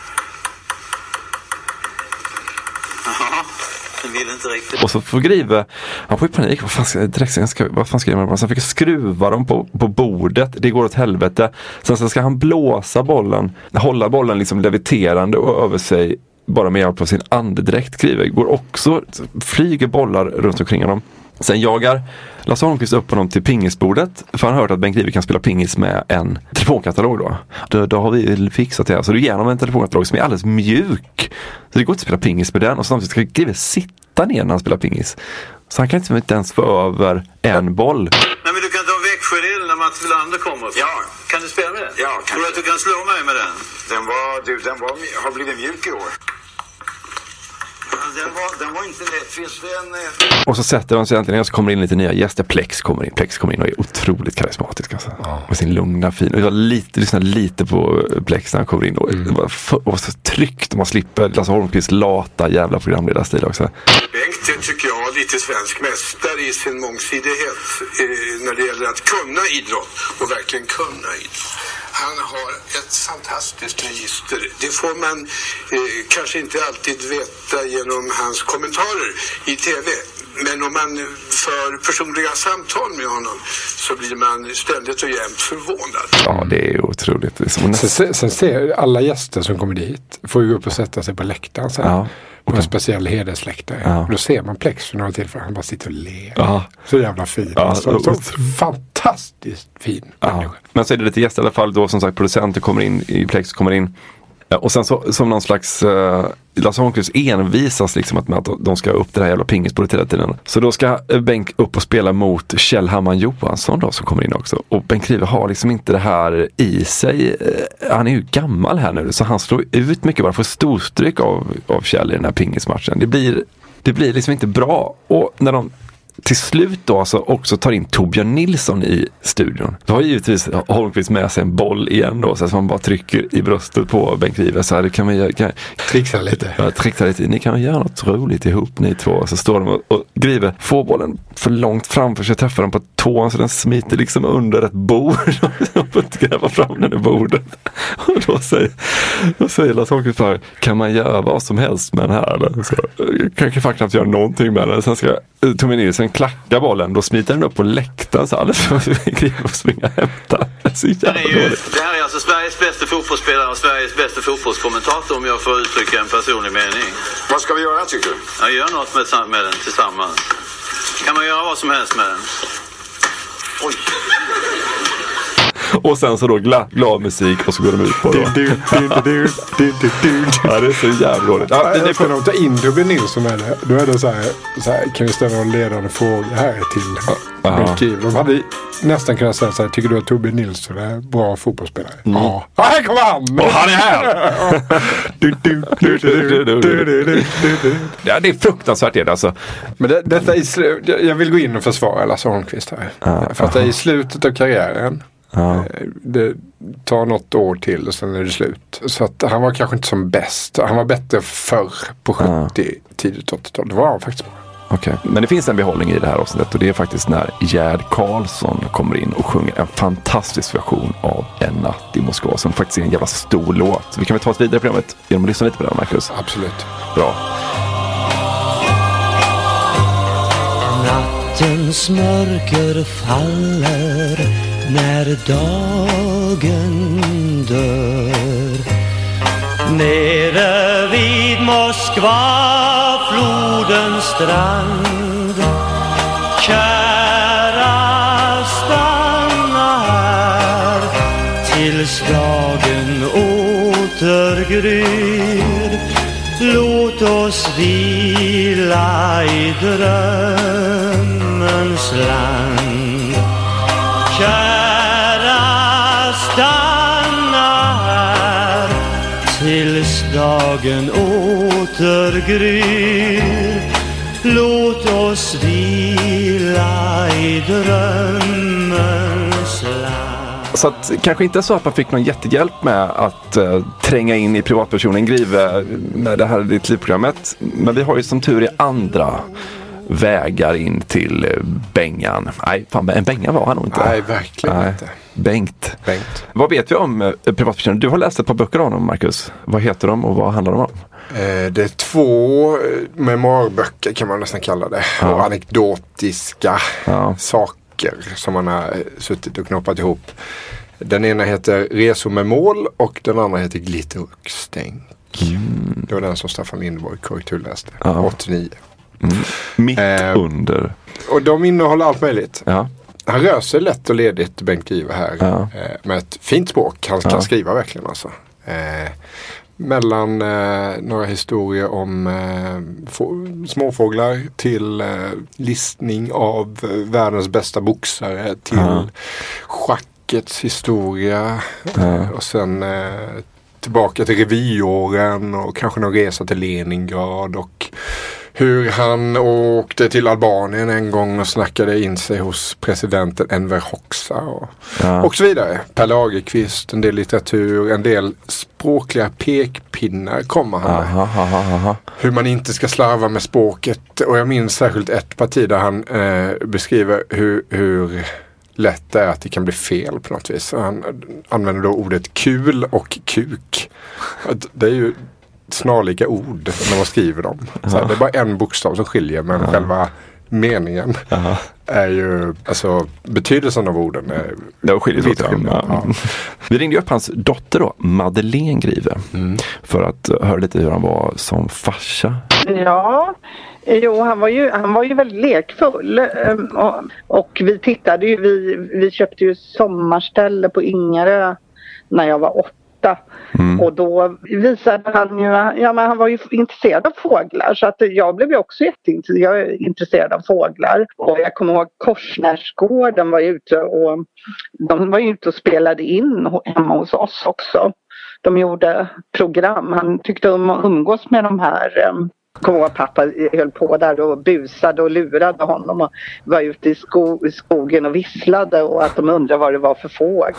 Jaha. Inte och så får Grive, han får ju panik, vad fan ska, direkt, ska, vad fan ska jag göra? Sen fick jag skruva dem på, på bordet, det går åt helvete. Sen så ska han blåsa bollen, hålla bollen liksom leviterande och över sig bara med hjälp av sin andedräkt. Grive går också, flyger bollar runt omkring honom. Sen jagar Lasse Holmqvist upp honom till pingisbordet, för han har hört att Bengt Grive kan spela pingis med en telefonkatalog då. Då, då har vi fixat det. Så du ger honom en telefonkatalog som är alldeles mjuk. Så det går inte att spela pingis med den, och samtidigt ska Grive sitta ner när han spelar pingis. Så han kan inte, inte ens få över en boll. Nej, men du kan ta Växjödelen när Mats Wilander kommer. Ja. Kan du spela med den? Ja, kan tror du att du kan slå mig med den? Den var, du, den var, har blivit mjuk i år. Den var, den var inte lätt. Finns det en... Och så sätter de sig äntligen och så kommer in lite nya gäster. Plex kommer in. Plex kommer in och är otroligt karismatisk. Alltså. Ja. Med sin lugna, fin. Och jag lite, lyssnar lite på Plex när han kommer in. Och, mm. och, för, och så tryggt man slipper Lasse Holmqvist lata jävla programledarstil också. Bengt tycker jag lite svensk mästare i sin mångsidighet eh, när det gäller att kunna idrott och verkligen kunna idrott. Han har ett fantastiskt register. Det får man eh, kanske inte alltid veta genom hans kommentarer i tv. Men om man för personliga samtal med honom så blir man ständigt och jämt förvånad. Ja, det är otroligt. Det är så näst... sen, sen ser alla gäster som kommer dit får ju gå upp och sätta sig på läktaren sen. Ja. På en speciell hedersläktare. Ja. Då ser man Plex för några tillfällen. Han bara sitter och ler. Ja. Så jävla fin. Ja, så, så, så fantastiskt fin ja. Men så är det lite gäster i alla fall. Då som sagt producenter kommer in i Plex kommer in. Och sen så, som någon slags uh, Lasse Holmqvist envisas liksom att, med att de ska upp det här jävla pingisbordet hela tiden. Så då ska Bengt upp och spela mot Kjell Hamman Johansson då, som kommer in också. Och Bengt Grive har liksom inte det här i sig. Uh, han är ju gammal här nu, så han slår ut mycket, bara får storstryk av, av Kjell i den här pingismatchen. Det blir, det blir liksom inte bra. Och när de till slut då alltså också tar in Torbjörn Nilsson i studion. Då har givetvis Holmqvist med sig en boll igen då, så att man bara trycker i bröstet på Bengt Grive. Så här, det kan man göra, kan, trixa lite. Ja, trixa lite. Ni kan göra något roligt ihop ni två. Så står de och, och Grive får bollen för långt framför sig, träffar den på tån så den smiter liksom under ett bord. De får inte gräva fram den i bordet. Och då säger, då säger Lars Holmqvist så här, kan man göra vad som helst med den här? Eller? Så, jag kan faktiskt göra någonting med den. Sen ska Torbjörn Nilsson klacka bollen, då smiter den upp på läktaren så alla får Grive och springa och hämta. Det är så jävla ju, det här är alltså Sveriges bästa fotbollsspelare och Sveriges bästa fotbollskommentator, om jag får uttrycka en personlig mening. Vad ska vi göra, tycker du? Ja, gör något med, med den tillsammans. Kan man göra vad som helst med den? Oj. Och sen så då glad, glad musik och så går de ut på det. Ja, det är så jävla dåligt. Ja, det får de ta in Torbjörn Nilsson med det. Då är det så här, så här, kan vi ställa en ledande fråga här till Bengt Grive. De hade nästan kunnat säga så här, tycker du att Torbjörn Nilsson är bra fotbollsspelare? Mm. Ja. Ja, här kommer han! Och han är här! Ja, det är fruktansvärt det alltså. Men det, detta är slu- jag vill gå in och försvara Lasse Holmqvist här. Uh, för att det är i slutet av karriären. Ja. Det tar något år till och sen är det slut. Så att han var kanske inte som bäst. Han var bättre förr på sjuttio, ja. Tidigt åttiotal. Det var han faktiskt bra. Okej, okay. Men det finns en behållning i det här avsnittet, och det är faktiskt när Gerd Karlsson kommer in och sjunger en fantastisk version av En natt i Moskva, som faktiskt är en jävla stor låt. Så vi kan väl ta oss vidare på programmet genom att lyssna lite på den, Marcus? Absolut. Bra. Nattens mörker faller när dagen dör. Nere vid Moskva flodens strand, kära stanna här tills dagen återgryr. Låt oss vila i drömmens land. Kära stanna här tills dagen återgryr. Låt oss vila i drömmens land. Så att, kanske inte så att man fick någon jättehjälp med att uh, tränga in i privatpersonen Grive med det här Ditt Liv-programmet. Men vi har ju som tur i andra vägar in till uh, Bengan. Nej, fan, en Bengan var han nog inte. Nej, verkligen Nej. inte. Bengt. Bengt. Vad vet vi om uh, privatpersonen? Du har läst ett par böcker om dem, Marcus. Vad heter de och vad handlar de om? Eh, det är två memoarböcker kan man nästan kalla det. Ja. Och anekdotiska ja. saker som man har suttit och knoppat ihop. Den ena heter Resor med mål och den andra heter Glitter och stänk. Mm. Det var den som Staffan Lindborg korrekturläste. Ja. åttionio. Mm. Mitt eh, under. Och de innehåller allt möjligt. Ja. Han rör sig lätt och ledigt, Bengt Grive här. Ja. Eh, med ett fint språk. Han kan ja. skriva verkligen alltså. Eh, mellan eh, några historier om eh, få, småfåglar till eh, listning av eh, världens bästa boxare till ja. schackets historia ja. och sen eh, tillbaka till revyåren och kanske någon resa till Leningrad och hur han åkte till Albanien en gång och snackade in sig hos presidenten Enver Hoxha och, ja. och så vidare. Per Lagerkvist, en del litteratur, en del språkliga pekpinnar kommer han med. Aha, aha, aha. Hur man inte ska slarva med språket. Och jag minns särskilt ett parti där han eh, beskriver hur, hur lätt det är att det kan bli fel på något vis. Han använder då ordet kul och kuk. Det är ju snarlika ord när man skriver dem. Så här, det är bara en bokstav som skiljer, men ja. själva meningen Aha. är ju, alltså betydelsen av orden är det skiljer sig. Ja. Ja. Vi ringde upp hans dotter då, Madeleine Grive, mm. för att höra lite hur han var som farsa. Ja, jo, han var ju, han var ju väldigt lekfull och, och vi tittade ju, vi, vi köpte ju sommarställe på Ingarö när jag var åtta. Mm. Och då visade han ju, ja men han var ju intresserad av fåglar, så att jag blev ju också jätteintresserad, jag är intresserad av fåglar. Och jag kommer ihåg Korsnärsgården var ute och de var ju ute och spelade in hemma hos oss också. De gjorde program, han tyckte om att umgås med de här. Kommer ihåg att pappa höll på där och busade och lurade honom och var ute i, sko- i skogen och visslade och att de undrade vad det var för fågel.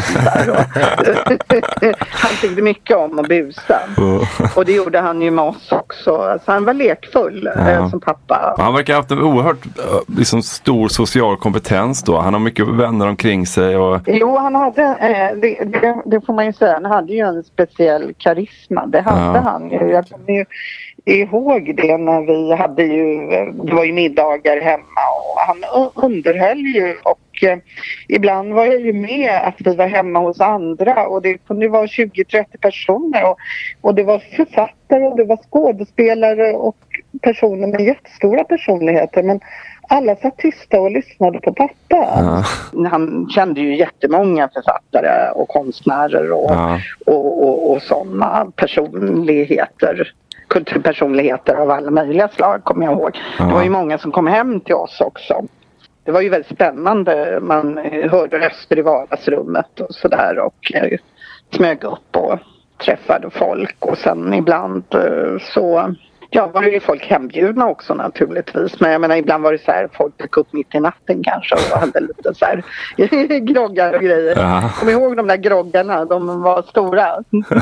Han tyckte mycket om att busa. Och det gjorde han ju med oss också. Alltså han var lekfull ja. som pappa. Han verkar ha haft en oerhört liksom, stor social kompetens då. Han har mycket vänner omkring sig. Och... Jo, han hade, eh, det, det, det får man ju säga, han hade ju en speciell karisma. Det hade ja. han ju. Jag kommer ju ihåg det när vi hade ju, det var ju middagar hemma och han underhöll ju och eh, ibland var jag ju med att vi var hemma hos andra och det kunde vara tjugo till trettio personer och, och det var författare och det var skådespelare och personer med jättestora personligheter, men alla satt tysta och lyssnade på pappa. Ja. Han kände ju jättemånga författare och konstnärer och, ja. och, och, och sådana personligheter. Kulturpersonligheter av alla möjliga slag, kommer jag ihåg. Ja. Det var ju många som kom hem till oss också. Det var ju väldigt spännande. Man hörde röster i vardagsrummet och sådär och eh, smög upp och träffade folk. Och sen ibland eh, så ja, var det ju folk hembjudna också naturligtvis. Men jag menar, ibland var det så här, folk gick upp mitt i natten kanske och hade lite så här groggar och grejer. Ja. Kom ihåg de där groggarna, de var stora.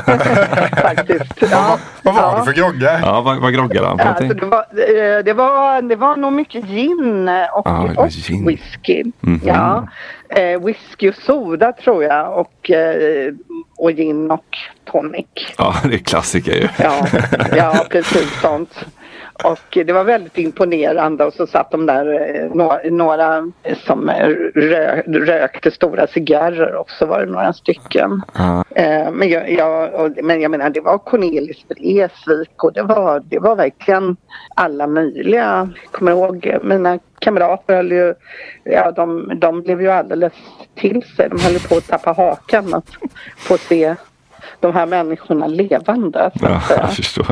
Faktiskt. Ja. Vad var ja. det för groggar? Ja, vad, vad groggar han på? Alltså, det, var, det, var, det var nog mycket gin och, ah, och gin. whisky. Mm-hmm. Ja. Eh, whisky och soda tror jag och, eh, och gin och tonic. Ja, det är klassiker ju. Ja, ja, precis sånt. Och det var väldigt imponerande och så satt de där eh, några, några som rö, rökte stora cigarrer och så var det några stycken. Uh. Eh, men, jag, jag, och, men jag menar, det var Cornelis Vreeswijk och det var, det var verkligen alla möjliga. Jag kommer ihåg, mina kamrater höll ju, ja, de, de blev ju alldeles till sig. De höll på att tappa hakan att få se de här människorna levande. Så ja, jag förstår.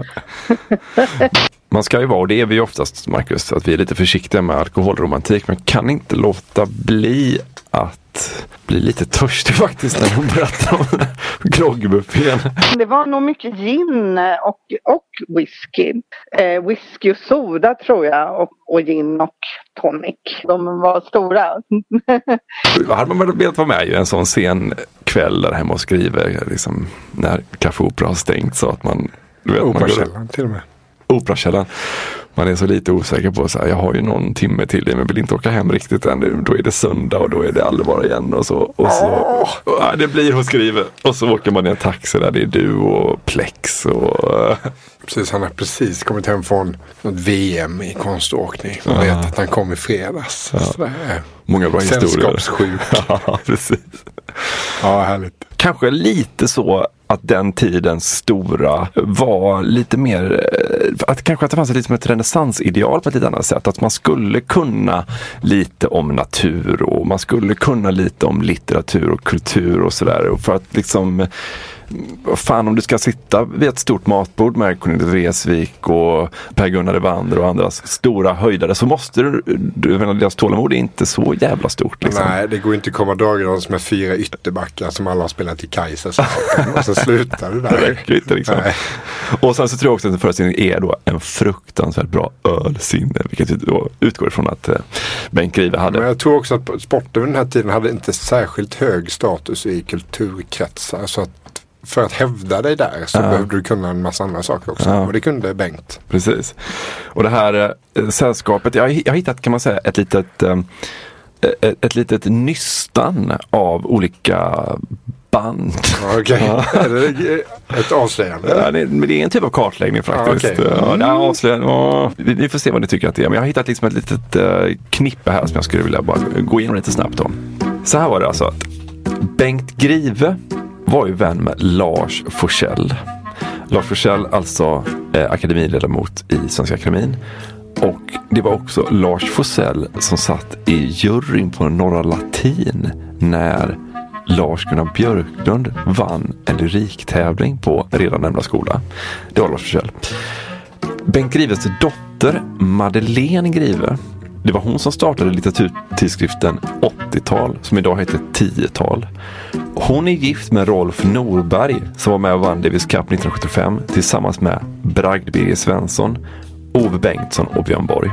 Man ska ju vara, och det är vi oftast, Marcus, att vi är lite försiktiga med alkoholromantik, men kan inte låta bli att bli lite törstig faktiskt när de berättar om groggbuffén. Det var nog mycket gin och, och whisky. Eh, whisky och soda tror jag och, och gin och tonic. De var stora. Hade man velat vara med i en sån sen kväll där hemma och skriver liksom, när Café Opera har stängt så att man... Operakällan till och med. Operakällan. Man är så lite osäker på så här, jag har ju någon timme till det men vill inte åka hem riktigt än. Då är det söndag och då är det allvar igen och så. Och så och, ja, det blir hon skriver. Och så åker man i en taxi där det är du och Plex och... Precis, han har precis kommit hem från något V M i konståkning. Man vet att han kom i fredags. Ja. Så det är många bra historier. Sällskapssjuk. Ja, precis. Ja, härligt. Kanske lite så att den tidens stora var lite mer, att kanske att det fanns lite som ett renässansideal på ett lite annat sätt. Att man skulle kunna lite om natur och man skulle kunna lite om litteratur och kultur och sådär. Och för att liksom vad fan, om du ska sitta vid ett stort matbord med Cornelis Vreeswijk och Per-Gunnar Evander och andra stora höjdare, så måste du, du menar, deras tålamod är inte så jävla stort liksom. Nej, det går inte att komma dragandes med fyra ytterbackar som alla har spelat i Kaisers och så slutar det där. Det räcker inte liksom. Nej. Och sen så tror jag också att den föreställningen är då en fruktansvärt bra ölsinne, vilket då utgår ifrån att eh, Bengt Grive hade. Men jag tror också att sporten vid den här tiden hade inte särskilt hög status i kulturkretsar, så att för att hävda dig där så ja. behövde du kunna en massa andra saker också. Ja. Och det kunde Bengt. Precis. Och det här äh, sällskapet, jag, jag har hittat, kan man säga, ett litet äh, ett, ett litet nystan av olika band. Okej, okay. Ja. Är det ett avslöjande? Ja, det, men det är en typ av kartläggning faktiskt. Ja, okay. Ja, det är avslöjande. Ja, vi, vi får se vad ni tycker att det är. Men jag har hittat liksom ett litet äh, knippe här som jag skulle vilja bara gå igenom lite snabbt om. Så här var det alltså att Bengt Grive var ju vän med Lars Forssell. Lars Forssell, alltså eh, akademiledamot i Svenska Akademin. Och det var också Lars Forssell som satt i juryn på Norra Latin när Lars-Gunnar Björklund vann en lyriktävling på redan nämnda skola. Det var Lars Forssell. Bengt Grives dotter Madeleine Grive, det var hon som startade litteraturtidskriften åttiotal som idag heter tiotal. Hon är gift med Rolf Norberg som var med och vann Davis Cup nittonhundrasjuttiofem tillsammans med Bragd Birger Svensson, Ove Bengtsson och Björn Borg.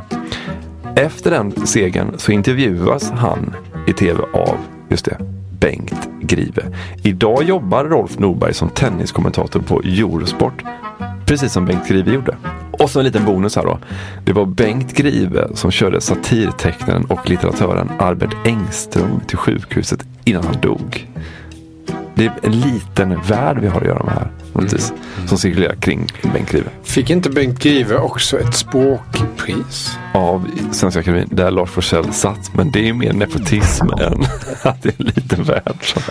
Efter den segern så intervjuas han i tv av, just det, Bengt Grive. Idag jobbar Rolf Norberg som tenniskommentator på Eurosport, precis som Bengt Grive gjorde. Och så en liten bonus här då. Det var Bengt Grive som körde satirtecknaren och litteratören Albert Engström till sjukhuset innan han dog. Det är en liten värld vi har att göra med här. Mm. Som cirkulerar kring Bengt Grive. Fick inte Bengt Grive också ett språkpris? Av Svenska Akademin, där Lars Forssell satt. Men det är mer nepotism än att det är en liten värld. Så.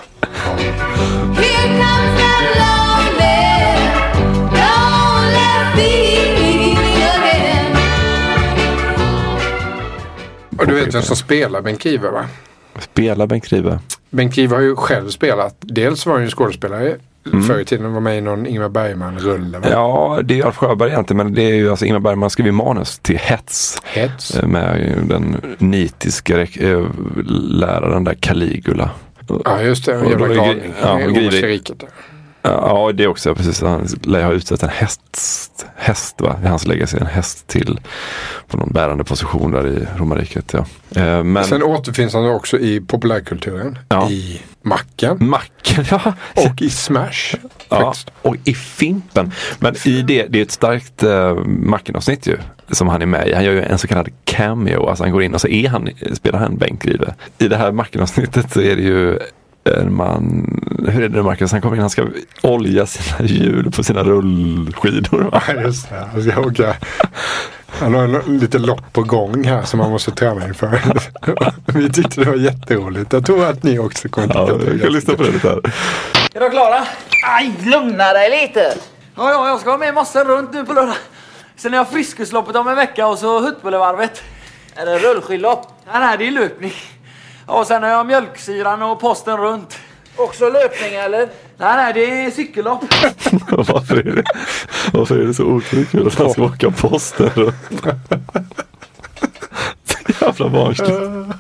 Och du vet vem som spelar Bengt Grive, va? Spelar Bengt Grive? Bengt Grive har ju själv spelat. Dels var han ju en skådespelare. Mm. Förr i tiden var med i någon Ingmar Bergman-rulle. Ja, det är Alf Sjöberg egentligen. Men det är ju alltså Ingmar Bergman skrev manus till Hets. Hets. Med den nitiska äh, läraren där Caligula. Ja, just det. En jävla galning. Ja, Grive. Ja, det är också precis. Han lär ha utsett en häst, häst va? Det är hans legacy, en häst till på någon bärande position där i romarriket, ja. Eh, men... Sen återfinns han också i populärkulturen. Ja. I Macken. Macken, ja. Och i Smash. Ja, och i Fimpen. Men i det, det är ett starkt eh, Macken-avsnitt ju, som han är med i. Han gör ju en så kallad cameo. Alltså han går in och så är han, spelar han Bengt Grive. I det här Macken-avsnittet så är det ju man, hur är det Marcus? Han kommer in, han ska olja sina hjul på sina rullskidor. Ja, just det. Han ska åka. Han har en, lite lopp på gång här som man måste träna inför. Vi tyckte det var jätteroligt. Jag tror att ni också kommer ja, att jag kan lyssna på det lite här. Är du klara? Aj, lugna dig lite. Ja, ja, jag ska vara med massor runt nu på lördag. Sen är jag Friskisloppet om en vecka och så Huttbullevarvet. Är det rullskidlopp? Nej, nej, det är löpning. Och sen har jag mjölksyran och posten runt. Också löpning eller? Nej, nej, det är cykellopp. Varför är det, varför är det så otroligt kul att han ska åka posten runt? Så jävla barnsligt.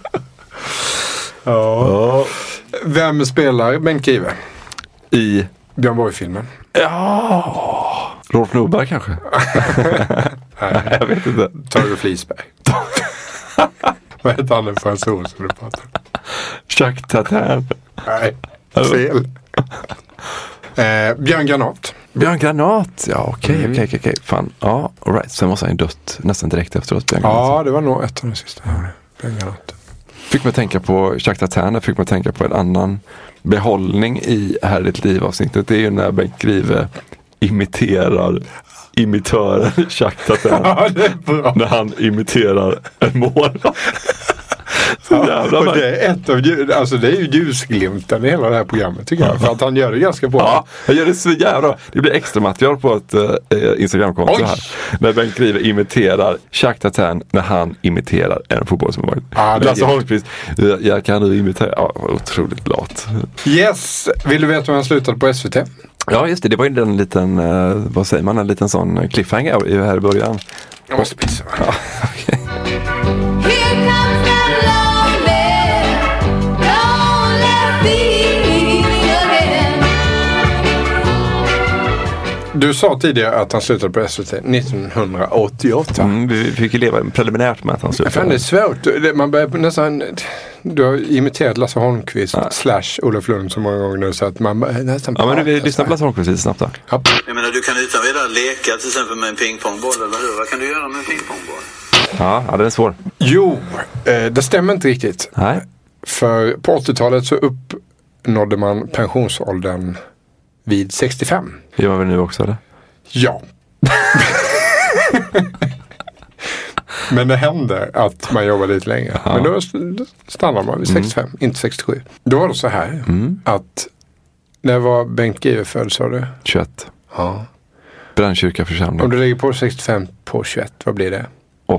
Ja. Ja. Vem spelar Bengt Grive? I Björn Borg-filmen. Ja. Rolf Norberg kanske? Nej, jag vet inte. Tage Flisberg. Vad heter han för en sol som du pratar om? Jacques Tatin. Nej, fel. eh, Björn Granat. Björn Granat, ja okej, okay, mm. okej, okay, okej. Okay. Fan, ja, all right. Sen måste han ju dött nästan direkt efteråt. Björn Granat. Ja, det var nog ett av de sista. Ja. Björn Granat. Fick man tänka på Jacques Tatin, fick man tänka på en annan behållning i Här är ditt liv-avsnittet. Det är ju när Bengt Grive imiterar imitören Jacques Tatin. Ja, det är bra. När han imiterar en mål. Så ja, och det är ett av alltså det är ju ljusglimten i hela det här programmet tycker jag. För att han gör det ganska bra. Ja, han gör det så jävla. Det blir extra material på ett äh, Instagramkonto här. När Bengt Grive imiterar Jacques Tatin när han imiterar en fotbollsmålvakt. Ja, Lasse Holmqvist, jag, jag kan nu imitera. Ja, otroligt lat. Yes, vill du veta hur han slutade på S V T? Ja, just det. Det var ju en liten, uh, vad säger man, en liten sån cliffhanger här i början. Jag måste pissa. Ja, okay. Du sa tidigare att han slutade på S V T nittonhundraåttioåtta. Mm, vi fick ju leva preliminärt med att han slutade. Jag fann det svårt. Man börjar nästan... Du har imiterat Lasse Holmqvist ja. slash Olof Lund så många gånger nu så att man nästan... Ja, men vi lyssnar på Lasse Holmqvist lite snabbt då. Ja. Jag menar, du kan utan vidare leka till exempel med en pingpongboll, eller hur? Vad kan du göra med en pingpongboll? Ja, ja, det är svår. Jo, eh, det stämmer inte riktigt. Nej. För på åttiotalet så uppnådde man pensionsåldern vid sextiofem. Det gör vi nu också, eller? Ja. Men det hände att man jobbar lite längre. Ja. Men då stannar man vid sextiofem, mm. inte sextiosju. Då var det så här mm. att när var Bengt Grive född, sa du? tjugoett. Ja. Brännkyrka församling. Om du lägger på sextiofem på tjugoett, vad blir det?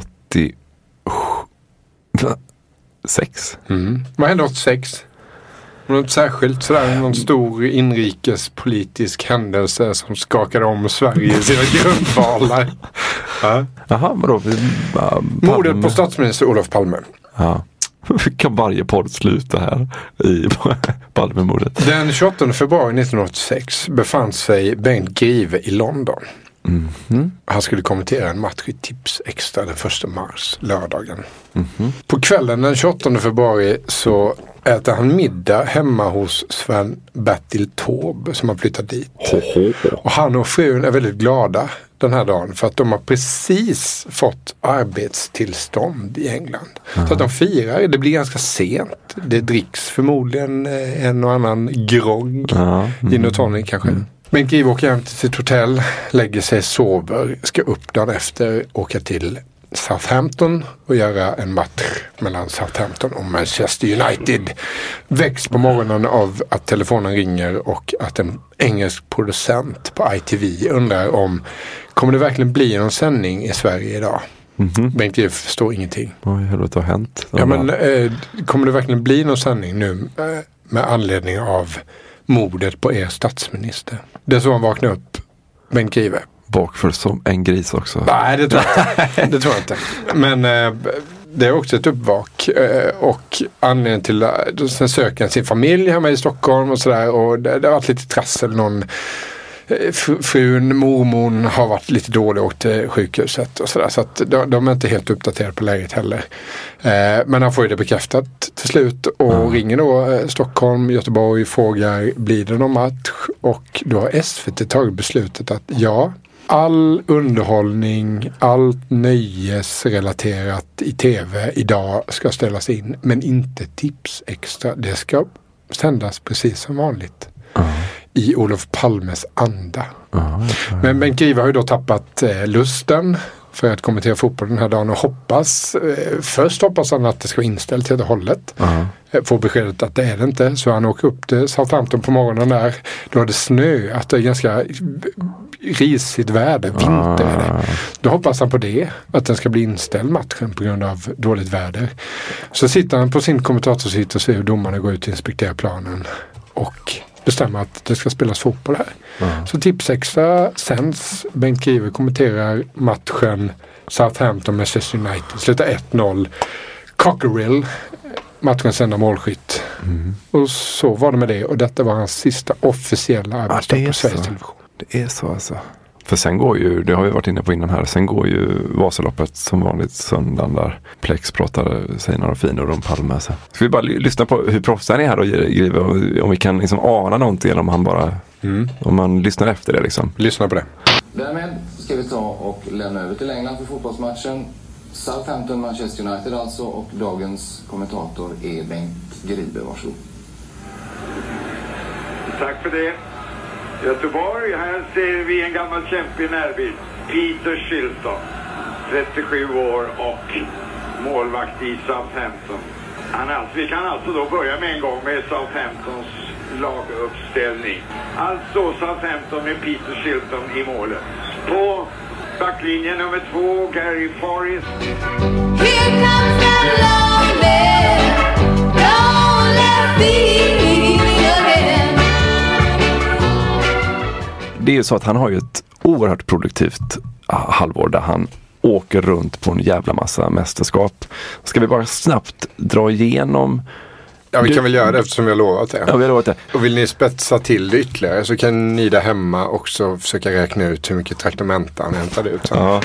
åttiosex. Mm. Vad hände åttiosex? Något särskilt sådär, någon stor inrikespolitisk händelse som skakade om Sverige i sina grundvalar. Ja. Jaha, vadå? Uh, Mordet på statsminister Olof Palme. Ja. Hur kan varje podd sluta här i Palmemordet? Den tjugoåttonde februari nittonhundraåttiosex befann sig Bengt Grive i London. Mm-hmm. Han skulle kommentera en match i Tips Extra den första mars, lördagen. Mm-hmm. På kvällen den tjugoåttonde februari så äter han middag hemma hos Sven Bertil Taube som har flyttat dit. Hoho. Och han och frun är väldigt glada den här dagen för att de har precis fått arbetstillstånd i England. Mm. Så att de firar, det blir ganska sent. Det dricks förmodligen en och annan grogg, mm. gin och tonic kanske. Mm. Bengt Grive åker hem till sitt hotell, lägger sig, sover, ska upp dagen efter, åka till Southampton och göra en match mellan Southampton och Manchester United. Väcks på morgonen av att telefonen ringer och att en engelsk producent på I T V undrar om kommer det verkligen bli någon sändning i Sverige idag? Mm-hmm. Bengt Grive förstår ingenting. Oj, helvete har hänt. Ja, men eh, kommer det verkligen bli någon sändning nu eh, med anledning av mordet på er statsminister? Det är så han vaknar upp, Bengt Grive. Bakför som en gris också. Nej, det tror jag inte. Det tror jag inte. Men eh, det är också ett uppvak. Eh, och anledningen till att sen söker han sin familj hemma i Stockholm och sådär. Och det, det har varit lite trassel. Någon eh, frun, mormon har varit lite dålig och åkt till sjukhuset och sådär. Så att de, de är inte helt uppdaterade på läget heller. Eh, men han får ju det bekräftat till slut. Och mm. ringer då eh, Stockholm, Göteborg, frågar blir det någon match? Och då har S V T tagit beslutet att ja, all underhållning, allt nöjesrelaterat i tv idag ska ställas in. Men inte Tips Extra. Det ska sändas precis som vanligt. Uh-huh. I Olof Palmes anda. Uh-huh. Men Bengt Grive har ju då tappat eh, lusten för att kommentera fotboll den här dagen och hoppas, eh, först hoppas han att det ska vara inställt helt och hållet. Uh-huh. Eh, får beskedet att det är det inte. Så han åker upp till Southampton på morgonen där. Då har det snö, att det är ganska risigt väder, vinter är det. Då hoppas han på det, att den ska bli inställd matchen på grund av dåligt väder. Så sitter han på sin kommentatorsitt och ser hur domarna går ut och inspekterar planen och bestämmer att det ska spelas fotboll här. Mm. Så Tips Extra sänds. Bengt Grive kommenterar matchen Southampton Manchester United. Slutar ett noll. Cockerill, matchens enda målskytt. Mm. Och så var det med det. Och detta var hans sista officiella arbetsdag ja, på Sveriges Television. Det är så alltså. För sen går ju, det har vi varit inne på innan här, sen går ju Vasaloppet som vanligt söndagen där Plex pratar, säger några fina och de Palme. Så. Ska vi bara l- lyssna på hur proffsen är här och Grive, om vi kan liksom ana någonting eller om han bara, mm. om man lyssnar efter det liksom. Lyssna på det. Därmed ska vi ta och lämna över till England för fotbollsmatchen. Southampton Manchester United alltså, och dagens kommentator är Bengt Grive, varsågod. Tack för det. Göteborg, här ser vi en gammal kämpe i närbild. Peter Shilton, trettiosju år och målvakt i Southampton. Han alltså, vi kan alltså då börja med en gång med Southamptons laguppställning. Alltså Southampton med Peter Shilton i målet. På backlinjen nummer två, Gary Forrest. Here comes the lonely, lonely feeling again. det är ju så att han har ju ett oerhört produktivt halvår där han åker runt på en jävla massa mästerskap. Ska vi bara snabbt dra igenom... Ja, vi du... kan väl göra det eftersom vi har lovat det. Ja, vi har lovat det. Och vill ni spetsa till det ytterligare så kan ni där hemma också försöka räkna ut hur mycket traktamenta han hämtade ut. Ja.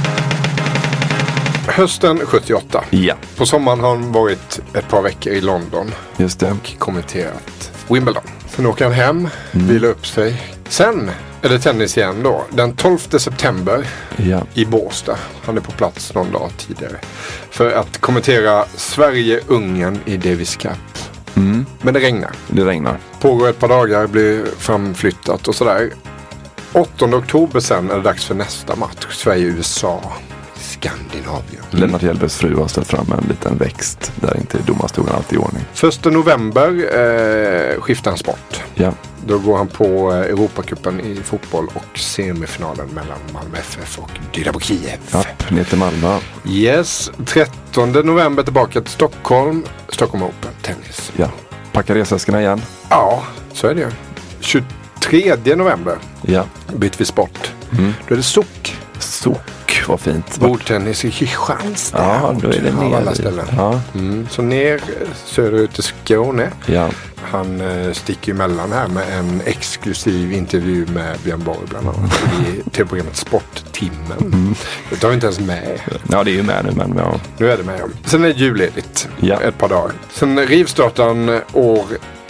Hösten sjuttioåtta. Ja. På sommaren har han varit ett par veckor i London. Just det. Och kommenterat Wimbledon. Sen åker han hem, mm. vilar upp sig. Sen är det tennis igen då. Den tolfte september ja. i Båstad. Han är på plats någon dag tidigare. För att kommentera Sverige-Ungern i Davis Cup. Mm. Men det regnar. Det regnar. Pågår ett par dagar, blir framflyttat och sådär. åttonde oktober sen är det dags för nästa match. Sverige-U S A. Skandinavien. Mm. Lennart Hjelbers fru har ställt fram en liten växt där inte domarstolen alltid i ordning. Första november eh, skiftar han sport. Ja. Då går han på eh, Europacupen i fotboll och semifinalen mellan Malmö F F och Dynamo Kiev. Ja, ner till Malmö. Yes, trettonde november tillbaka till Stockholm. Stockholm Open, tennis. Ja, packa resväskorna igen. Ja, så är det ju. tjugotredje november ja. byter vi sport. Mm. Då är det S O K. S O K. Vad fint. Bordtennis i Kristianstad. Ja, då är det ner. Alla ställen. Ja. Mm. Så ner söderut till Skåne. Ja. Han eh, sticker emellan här med en exklusiv intervju med Björn Borg bland annat. I tv-programmet Sporttimmen. Mm. Det tar vi inte ens med. Ja, det är ju med nu. Men ja. Nu är det med. Ja. Sen är det julledigt. Ja. Ett par dagar. Sen rivstartar han år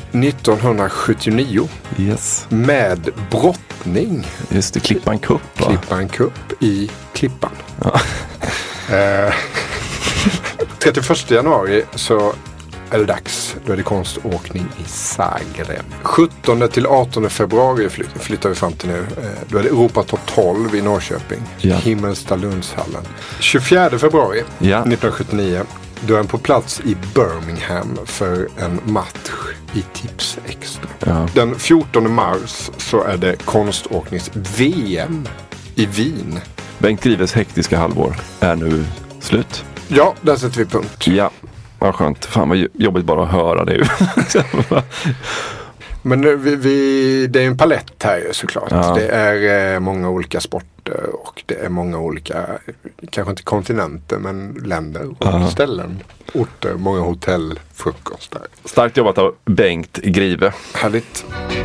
nittonhundrasjuttionio. Yes. Med brottning. Just det, Klippan Cup. Va? Klippan Cup i Klippan. Ja. eh, trettioförsta januari så är det dags. Då är det konståkning i Zagreb. sjuttonde till artonde februari flyt, flyttar vi fram till nu. Eh, då är det Europa topp tolv i Norrköping. Ja. Himmelstalundshallen. tjugofjärde februari ja. nittonhundrasjuttionio. Då är han på plats i Birmingham för en match i Tips Extra. Ja. Den fjortonde mars så är det konståknings-V M i Wien. Bengt Grives hektiska halvår är nu slut. Ja, där sätter vi punkt. Ja, vad skönt. Fan vad jobbigt bara att höra det. Men vi, vi, det är en palett här ju såklart. Ja. Det är eh, många olika sporter och det är många olika, kanske inte kontinenter men länder och ja. ställen. Orter, många hotell, frukostar. Starkt jobbat av Bengt Grive. Härligt.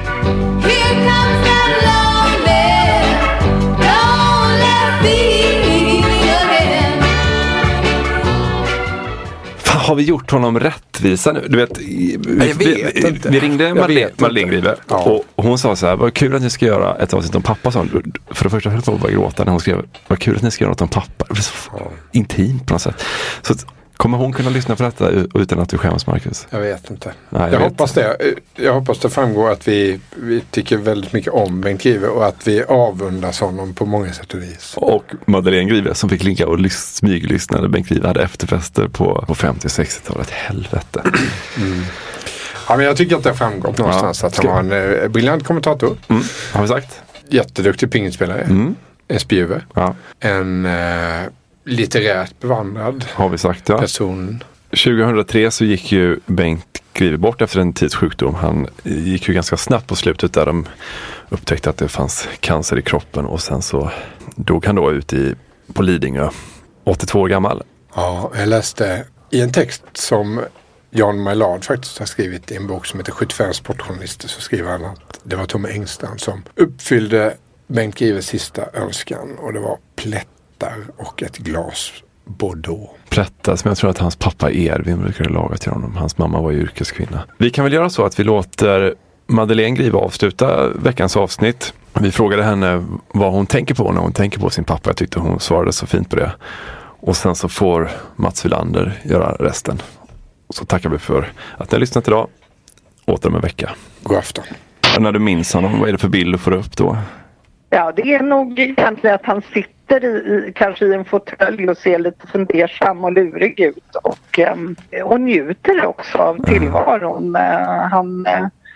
Har vi gjort honom rättvisa nu? Du vet, vi, jag vet vi, inte. vi ringde Madeleine, Madeleine Grive ja. och, och hon sa så här, vad kul att ni ska göra ett avsnitt om pappa. Så för det första höll jag på att gråta när hon skrev, vad kul att ni ska göra något om pappa. Det blir så ja. intimt på något sätt. Så kommer hon kunna lyssna på detta utan att du skäms, Marcus? Jag vet inte. Nej, jag jag vet. hoppas det. Jag hoppas det framgår att vi, vi tycker väldigt mycket om Bengt Grive och att vi avundas honom på många sätt och vis. Och Madeleine Grive som fick ligga och lys- smyglyssnade. Bengt Grive hade efterfester på, på femtio- och sextiotalet. Helvete. Mm. Ja, men jag tycker att det har framgått någonstans ja. att han var en eh, briljant kommentator. Mm. Har vi sagt? Jätteduktig pingisspelare. Mm. En spjuve. Ja. En eh, litterärt bevandrad har vi sagt, ja. person. tjugohundratre så gick ju Bengt Grive bort efter en tids sjukdom. Han gick ju ganska snabbt på slutet där de upptäckte att det fanns cancer i kroppen och sen så dog han då ut i, på Lidingö, åttiotvå år gammal. Ja, jag läste i en text som Jan Maillard faktiskt har skrivit i en bok som heter sjuttiofem sportjournalister, så skriver han att det var Tommy Engstrand som uppfyllde Bengt Grives sista önskan och det var plättar och ett glas Bordeaux. Plättar som jag tror att hans pappa Ervin brukade laga till honom. Hans mamma var ju yrkeskvinna. Vi kan väl göra så att vi låter Madeleine Grive avsluta veckans avsnitt. Vi frågade henne vad hon tänker på när hon tänker på sin pappa. Jag tyckte hon svarade så fint på det. Och sen så får Mats Wilander göra resten. Så tackar vi för att ni har lyssnat idag. Åter om en vecka. God afton. Och när du minns honom, vad är det för bild du får upp då? Ja, det är nog egentligen att han sitter i, i kanske i en fåtölj och ser lite fundersam och lurig ut. Och, um, och njuter också av tillvaron. Uh, han uh,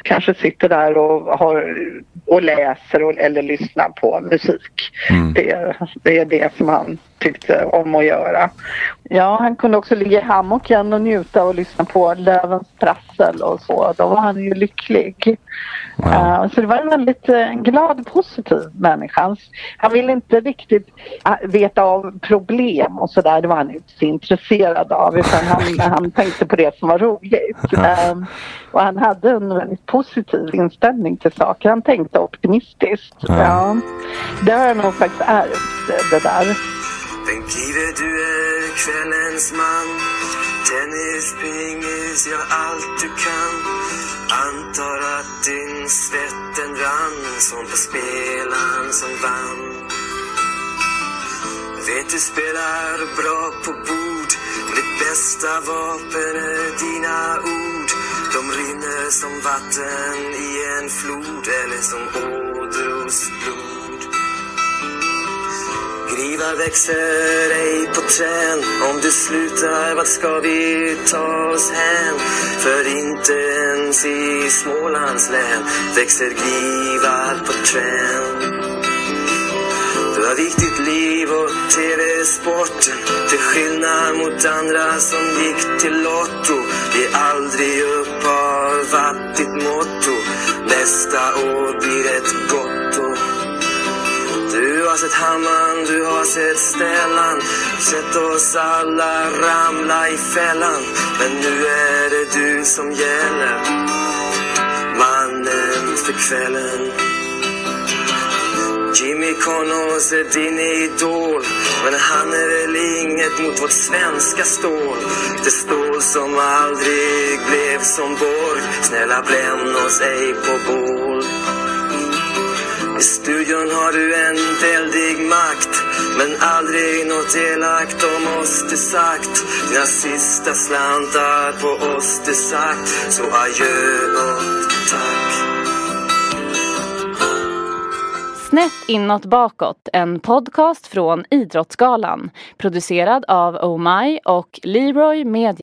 kanske sitter där och, har, och läser och, eller lyssnar på musik. Mm. Det, det är det som han tyckte om att göra. Ja, han kunde också ligga i hammocken och njuta och lyssna på Lövens prassel och så. Då var han ju lycklig. Wow. Uh, så det var en väldigt uh, glad, positiv människa. Han ville inte riktigt uh, veta av problem och sådär. Det var han inte så intresserad av. Utan han, han tänkte på det som var roligt. Uh, och han hade en väldigt positiv inställning till saker. Han tänkte optimistiskt. Mm. Ja, det har jag nog faktiskt ärvt, det där. Bengt Grive, du är kvällens man. Tennis, pingis, ja allt du kan. Antar att din svetten rann som på spelaren som vann. Vet du spelar bra på bord. Ditt bästa vapen är dina ord. De rinner som vatten i en flod eller som ådros blod. Grivar växer ej på trän. Om du slutar, vad ska vi ta oss hän? För inte ens i Smålands län växer grivar på trän. Du har viktigt liv och tv-sporten. Till skillnad mot andra som gick till lotto. Ge aldrig upp, har varit ditt motto. Nästa år blir ett gott år. Du har sett Hamman, du har sett Stellan. Sett oss alla ramla i fällan. Men nu är det du som gäller. Mannen för kvällen. Jimmy Connors är din idol. Men han är väl inget mot vårt svenska stål. Det stål som aldrig blev som Borg. Snälla blämn oss ej på bål. I studion har du en väldig makt. Men aldrig något elakt om oss det sagt. Dina sista slantar på oss det sagt. Så adjö och tack. Snett inåt bakåt, en podcast från Idrottsgalan. Producerad av Oh My och Leroy Media.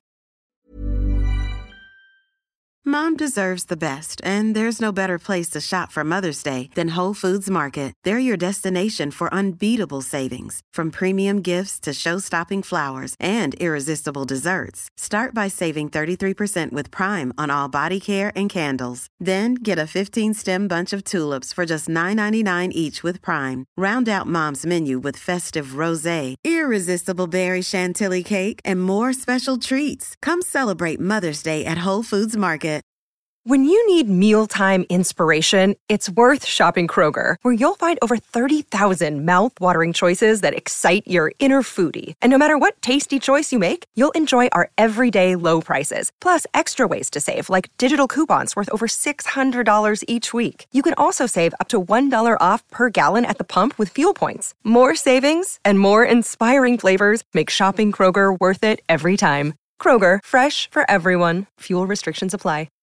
Mom deserves the best, and there's no better place to shop for Mother's Day than Whole Foods Market. They're your destination for unbeatable savings, from premium gifts to show-stopping flowers and irresistible desserts. Start by saving thirty-three percent with Prime on all body care and candles. Then get a fifteen-stem bunch of tulips for just nine ninety-nine each with Prime. Round out Mom's menu with festive rosé, irresistible berry chantilly cake, and more special treats. Come celebrate Mother's Day at Whole Foods Market. When you need mealtime inspiration, it's worth shopping Kroger, where you'll find over thirty thousand mouth-watering choices that excite your inner foodie. And no matter what tasty choice you make, you'll enjoy our everyday low prices, plus extra ways to save, like digital coupons worth over six hundred dollars each week. You can also save up to one dollar off per gallon at the pump with fuel points. More savings and more inspiring flavors make shopping Kroger worth it every time. Kroger, fresh for everyone. Fuel restrictions apply.